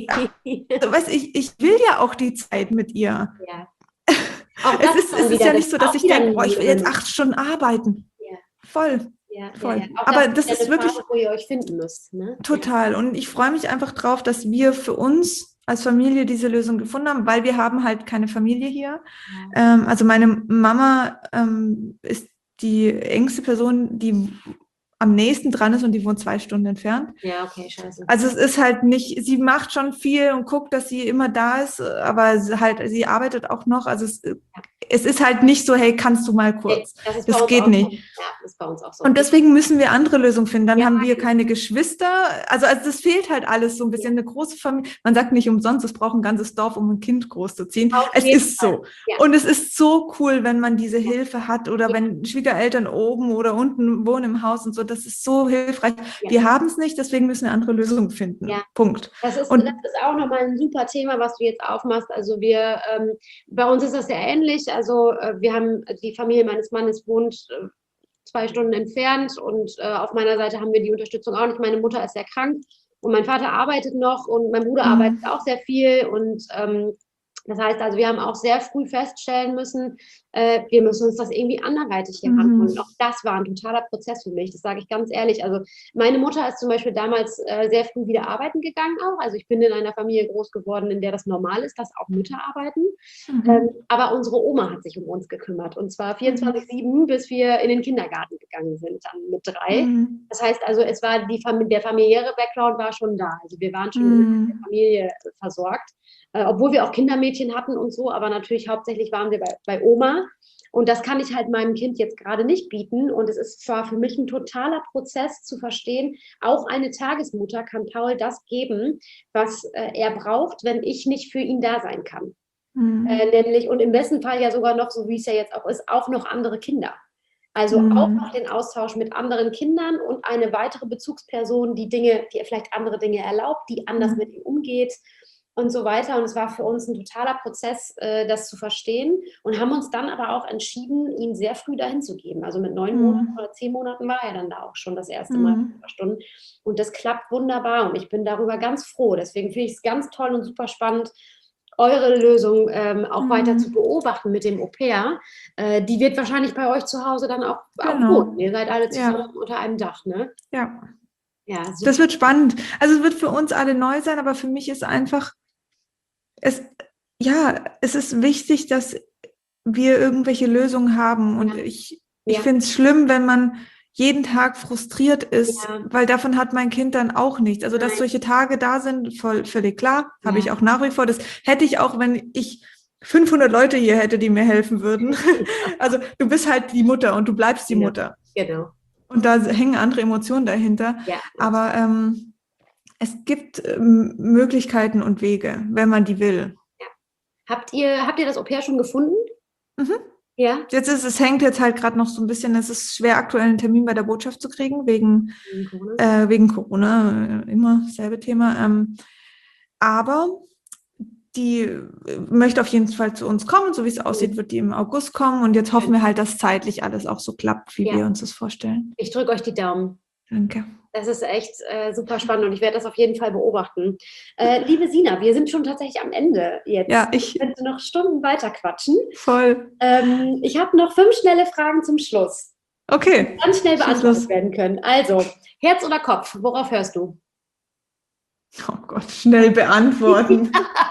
Speaker 3: also, weißt, ich, ich will ja auch die Zeit mit ihr.
Speaker 1: Ja. Auch
Speaker 3: Es
Speaker 1: das
Speaker 3: ist,
Speaker 1: dann
Speaker 3: es ist
Speaker 1: wieder,
Speaker 3: ja
Speaker 1: das
Speaker 3: nicht so,
Speaker 1: ist
Speaker 3: dass
Speaker 1: auch
Speaker 3: ich
Speaker 1: wieder
Speaker 3: denke,
Speaker 1: eine
Speaker 3: boah, ich will jetzt
Speaker 1: Ebene.
Speaker 3: acht Stunden arbeiten.
Speaker 1: Ja,
Speaker 3: Voll,
Speaker 1: ja, ja,
Speaker 3: voll.
Speaker 1: ja. Auch
Speaker 3: Aber
Speaker 1: das
Speaker 3: das
Speaker 1: ist
Speaker 3: ist
Speaker 1: eine
Speaker 3: wirklich
Speaker 1: Phase, wo ihr euch finden müsst. Ne?
Speaker 3: total. Und ich freue mich einfach drauf, dass wir für uns als Familie diese Lösung gefunden haben, weil wir haben halt keine Familie hier.
Speaker 1: Ja.
Speaker 3: Ähm, also meine Mama ähm, ist die engste Person, die am nächsten dran ist und die wohnt zwei Stunden entfernt.
Speaker 1: Ja, okay, scheiße.
Speaker 3: Also es ist halt nicht, sie macht schon viel und guckt, dass sie immer da ist, aber sie halt, sie arbeitet auch noch. Also es, es ist halt nicht so, hey, kannst du mal kurz?
Speaker 1: Nee, das ist bei
Speaker 3: Das
Speaker 1: uns
Speaker 3: geht
Speaker 1: auch so.
Speaker 3: nicht.
Speaker 1: Ja, das ist bei uns auch so.
Speaker 3: Und deswegen müssen wir andere Lösungen finden. Dann
Speaker 1: Ja,
Speaker 3: haben wir keine Geschwister. Also, also das fehlt halt alles so ein bisschen. Eine große Familie. Man sagt nicht umsonst, es braucht ein ganzes Dorf, um ein Kind großzuziehen.
Speaker 1: Auf
Speaker 3: Es
Speaker 1: jeden
Speaker 3: ist
Speaker 1: Fall.
Speaker 3: so.
Speaker 1: Ja.
Speaker 3: Und es ist so cool, wenn man diese Hilfe hat oder
Speaker 1: Ja.
Speaker 3: wenn Schwiegereltern oben oder unten wohnen im Haus und so. Das ist so hilfreich.
Speaker 1: Ja.
Speaker 3: Wir haben es nicht, deswegen müssen wir andere Lösungen finden.
Speaker 1: Ja.
Speaker 3: Punkt.
Speaker 1: Das ist,
Speaker 3: Und
Speaker 1: das ist auch nochmal ein super Thema, was du jetzt aufmachst. Also wir, ähm, bei uns ist das sehr ähnlich. Also äh, wir haben, die Familie meines Mannes wohnt äh, zwei Stunden entfernt und äh, auf meiner Seite haben wir die Unterstützung auch nicht. Meine Mutter ist sehr krank und mein Vater arbeitet noch und mein Bruder
Speaker 3: Mhm.
Speaker 1: arbeitet auch sehr viel und ähm, das heißt also, wir haben auch sehr früh feststellen müssen, äh, wir müssen uns das irgendwie anderweitig hier
Speaker 3: Mhm.
Speaker 1: ranholen. Und auch das war ein totaler Prozess für mich, das sage ich ganz ehrlich. Also meine Mutter ist zum Beispiel damals äh, sehr früh wieder arbeiten gegangen auch. Also ich bin in einer Familie groß geworden, in der das normal ist, dass auch Mütter arbeiten.
Speaker 3: Mhm.
Speaker 1: Ähm, aber unsere Oma hat sich um uns gekümmert und zwar vierundzwanzig sieben, bis wir in den Kindergarten gegangen sind, dann mit drei.
Speaker 3: Mhm.
Speaker 1: Das heißt also, es war die Fam- der familiäre Background war schon da. Also wir waren schon
Speaker 3: Mhm.
Speaker 1: in der Familie versorgt. Äh, obwohl wir auch Kindermädchen hatten und so, aber natürlich hauptsächlich waren wir bei, bei Oma. Und das kann ich halt meinem Kind jetzt gerade nicht bieten. Und es ist zwar für mich ein totaler Prozess zu verstehen, auch eine Tagesmutter kann Paul das geben, was äh, er braucht, wenn ich nicht für ihn da sein kann.
Speaker 3: Mhm.
Speaker 1: Äh, nämlich, und im besten Fall ja sogar noch, so wie es ja jetzt auch ist, auch noch andere Kinder. Also
Speaker 3: Mhm.
Speaker 1: auch noch den Austausch mit anderen Kindern und eine weitere Bezugsperson, die Dinge, die vielleicht andere Dinge erlaubt, die anders
Speaker 3: Mhm.
Speaker 1: mit ihm umgeht und so weiter. Und es war für uns ein totaler Prozess, äh, das zu verstehen und haben uns dann aber auch entschieden, ihn sehr früh dahin zu geben. Also mit neun
Speaker 3: Mhm.
Speaker 1: Monaten oder zehn Monaten war er dann da auch schon das erste Mal
Speaker 3: Mhm.
Speaker 1: ein paar Stunden. Und das klappt wunderbar und ich bin darüber ganz froh. Deswegen finde ich es ganz toll und super spannend, eure Lösung ähm, auch
Speaker 3: Mhm.
Speaker 1: weiter zu beobachten mit dem Au-pair. Äh, die wird wahrscheinlich bei euch zu Hause dann auch, auch
Speaker 3: Genau.
Speaker 1: wohnen. Ihr seid alle zusammen
Speaker 3: Ja.
Speaker 1: unter einem Dach, ne?
Speaker 3: Ja.
Speaker 1: Ja, super.
Speaker 3: Das wird spannend. Also es wird für uns alle neu sein, aber für mich ist einfach, es, ja, es ist wichtig, dass wir irgendwelche Lösungen haben. Und
Speaker 1: Ja.
Speaker 3: ich, ich
Speaker 1: Ja.
Speaker 3: finde es schlimm, wenn man jeden Tag frustriert ist,
Speaker 1: Ja.
Speaker 3: weil davon hat mein Kind dann auch nichts. Also dass
Speaker 1: Nein.
Speaker 3: solche Tage da sind, voll, völlig klar, habe
Speaker 1: Ja.
Speaker 3: ich auch nach wie vor. Das hätte ich auch, wenn ich fünfhundert Leute hier hätte, die mir helfen würden. Also du bist halt die Mutter und du bleibst die
Speaker 1: Genau.
Speaker 3: Mutter.
Speaker 1: Genau.
Speaker 3: Und da hängen andere Emotionen dahinter.
Speaker 1: Ja.
Speaker 3: Aber ähm, es gibt ähm, Möglichkeiten und Wege, wenn man die will.
Speaker 1: Habt ihr, habt ihr das Au-pair schon gefunden?
Speaker 3: Mhm.
Speaker 1: Ja.
Speaker 3: Jetzt ist es hängt jetzt halt gerade noch so ein bisschen, es ist schwer, aktuell einen Termin bei der Botschaft zu kriegen, wegen,
Speaker 1: Wegen Corona.
Speaker 3: äh, wegen Corona, äh, immer dasselbe Thema. Ähm, aber die äh, möchte auf jeden Fall zu uns kommen. So wie es aussieht, wird die im August kommen. Und jetzt hoffen wir halt, dass zeitlich alles auch so klappt, wie
Speaker 1: Ja.
Speaker 3: wir uns das vorstellen.
Speaker 1: Ich drücke euch die Daumen.
Speaker 3: Danke.
Speaker 1: Das ist echt äh, super spannend und ich werde das auf jeden Fall beobachten. Äh, liebe Sina, wir sind schon tatsächlich am Ende jetzt.
Speaker 3: Ja, ich
Speaker 1: Ich könnte noch Stunden weiter quatschen.
Speaker 3: voll.
Speaker 1: Ähm, ich habe noch fünf schnelle Fragen zum Schluss,
Speaker 3: Okay.
Speaker 1: die ganz schnell
Speaker 3: Schieß
Speaker 1: beantwortet
Speaker 3: los.
Speaker 1: werden können. Also, Herz oder Kopf, worauf hörst du?
Speaker 3: Oh Gott, schnell beantworten.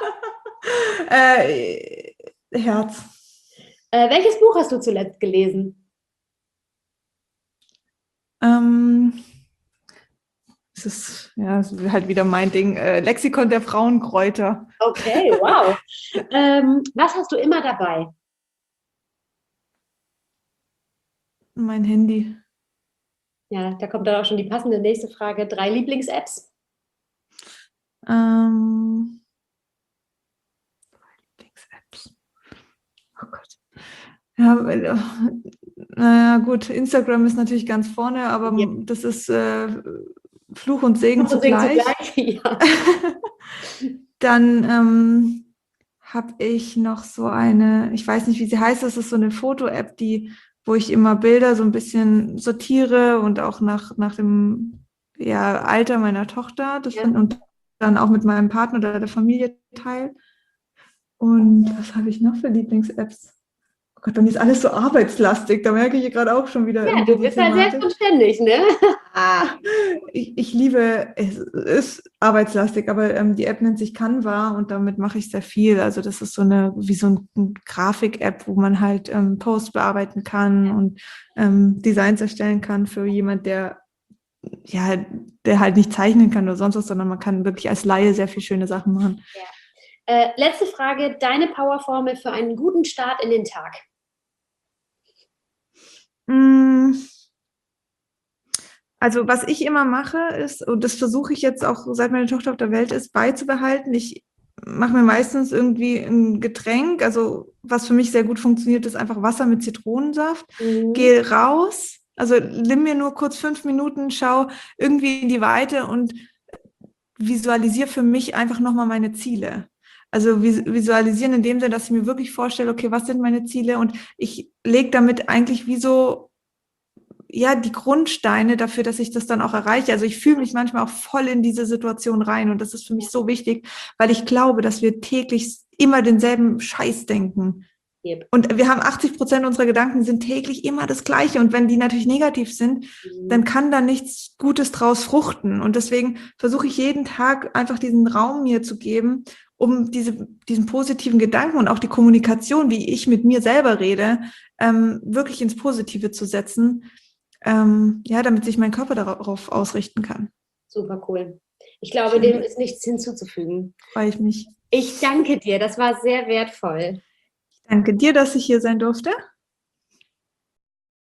Speaker 3: äh, Herz.
Speaker 1: Äh, welches Buch hast du zuletzt gelesen?
Speaker 3: Ähm, es ist ja es ist halt wieder mein Ding. Äh, Lexikon der Frauenkräuter.
Speaker 1: Okay, wow. ähm, was hast du immer dabei?
Speaker 3: Mein Handy.
Speaker 1: Ja, da kommt dann auch schon die passende nächste Frage. Drei Lieblings-Apps?
Speaker 3: Ähm, Lieblings-Apps. Oh Gott. Ja, äh, naja, gut, Instagram ist natürlich ganz vorne, aber
Speaker 1: Ja.
Speaker 3: das ist äh, Fluch und Segen
Speaker 1: Fluch und Segen
Speaker 3: zugleich.
Speaker 1: zugleich, ja.
Speaker 3: Dann ähm, habe ich noch so eine, ich weiß nicht, wie sie heißt, das ist so eine Foto-App, die, wo ich immer Bilder so ein bisschen sortiere und auch nach, nach dem ja, Alter meiner Tochter das
Speaker 1: Ja.
Speaker 3: find, und dann auch mit meinem Partner oder der Familie teile. Und was habe ich noch für Lieblings-Apps? Oh Gott, bei mir ist alles so arbeitslastig, da merke ich hier gerade auch schon wieder
Speaker 1: Ja,
Speaker 3: irgendwie
Speaker 1: du bist
Speaker 3: die
Speaker 1: halt sehr
Speaker 3: Thematik.
Speaker 1: verständlich, ne?
Speaker 3: Ich, ich liebe, es ist arbeitslastig, aber ähm, die App nennt sich Canva und damit mache ich sehr viel. Also das ist so eine, wie so ein, ein Grafik-App, wo man halt ähm, Posts bearbeiten kann und ähm, Designs erstellen kann für jemand, der ja, der halt nicht zeichnen kann oder sonst was, sondern man kann wirklich als Laie sehr viel schöne Sachen machen.
Speaker 1: Äh, letzte Frage, deine Powerformel für einen guten Start in den Tag?
Speaker 3: Also was ich immer mache ist, und das versuche ich jetzt auch, seit meine Tochter auf der Welt ist, beizubehalten. Ich mache mir meistens irgendwie ein Getränk, also was für mich sehr gut funktioniert, ist einfach Wasser mit Zitronensaft.
Speaker 1: Mhm.
Speaker 3: Gehe raus, also nimm mir nur kurz fünf Minuten, schau irgendwie in die Weite und visualisiere für mich einfach nochmal meine Ziele. Also visualisieren in dem Sinne, dass ich mir wirklich vorstelle, okay, was sind meine Ziele? Und ich lege damit eigentlich wie so, ja, die Grundsteine dafür, dass ich das dann auch erreiche. Also ich fühle mich manchmal auch voll in diese Situation rein und das ist für mich so wichtig, weil ich glaube, dass wir täglich immer denselben Scheiß denken.
Speaker 1: Yep.
Speaker 3: Und wir haben achtzig Prozent unserer Gedanken sind täglich immer das Gleiche. Und wenn die natürlich negativ sind,
Speaker 1: Mhm.
Speaker 3: dann kann da nichts Gutes draus fruchten. Und deswegen versuche ich jeden Tag einfach diesen Raum mir zu geben, um diese, diesen positiven Gedanken und auch die Kommunikation, wie ich mit mir selber rede, ähm, wirklich ins Positive zu setzen. Ähm, ja, damit sich mein Körper darauf ausrichten kann.
Speaker 1: Super cool. Ich glaube,
Speaker 3: Schön.
Speaker 1: dem ist nichts hinzuzufügen.
Speaker 3: Freue ich mich.
Speaker 1: Ich danke dir, das war sehr wertvoll.
Speaker 3: Danke dir, dass ich hier sein durfte.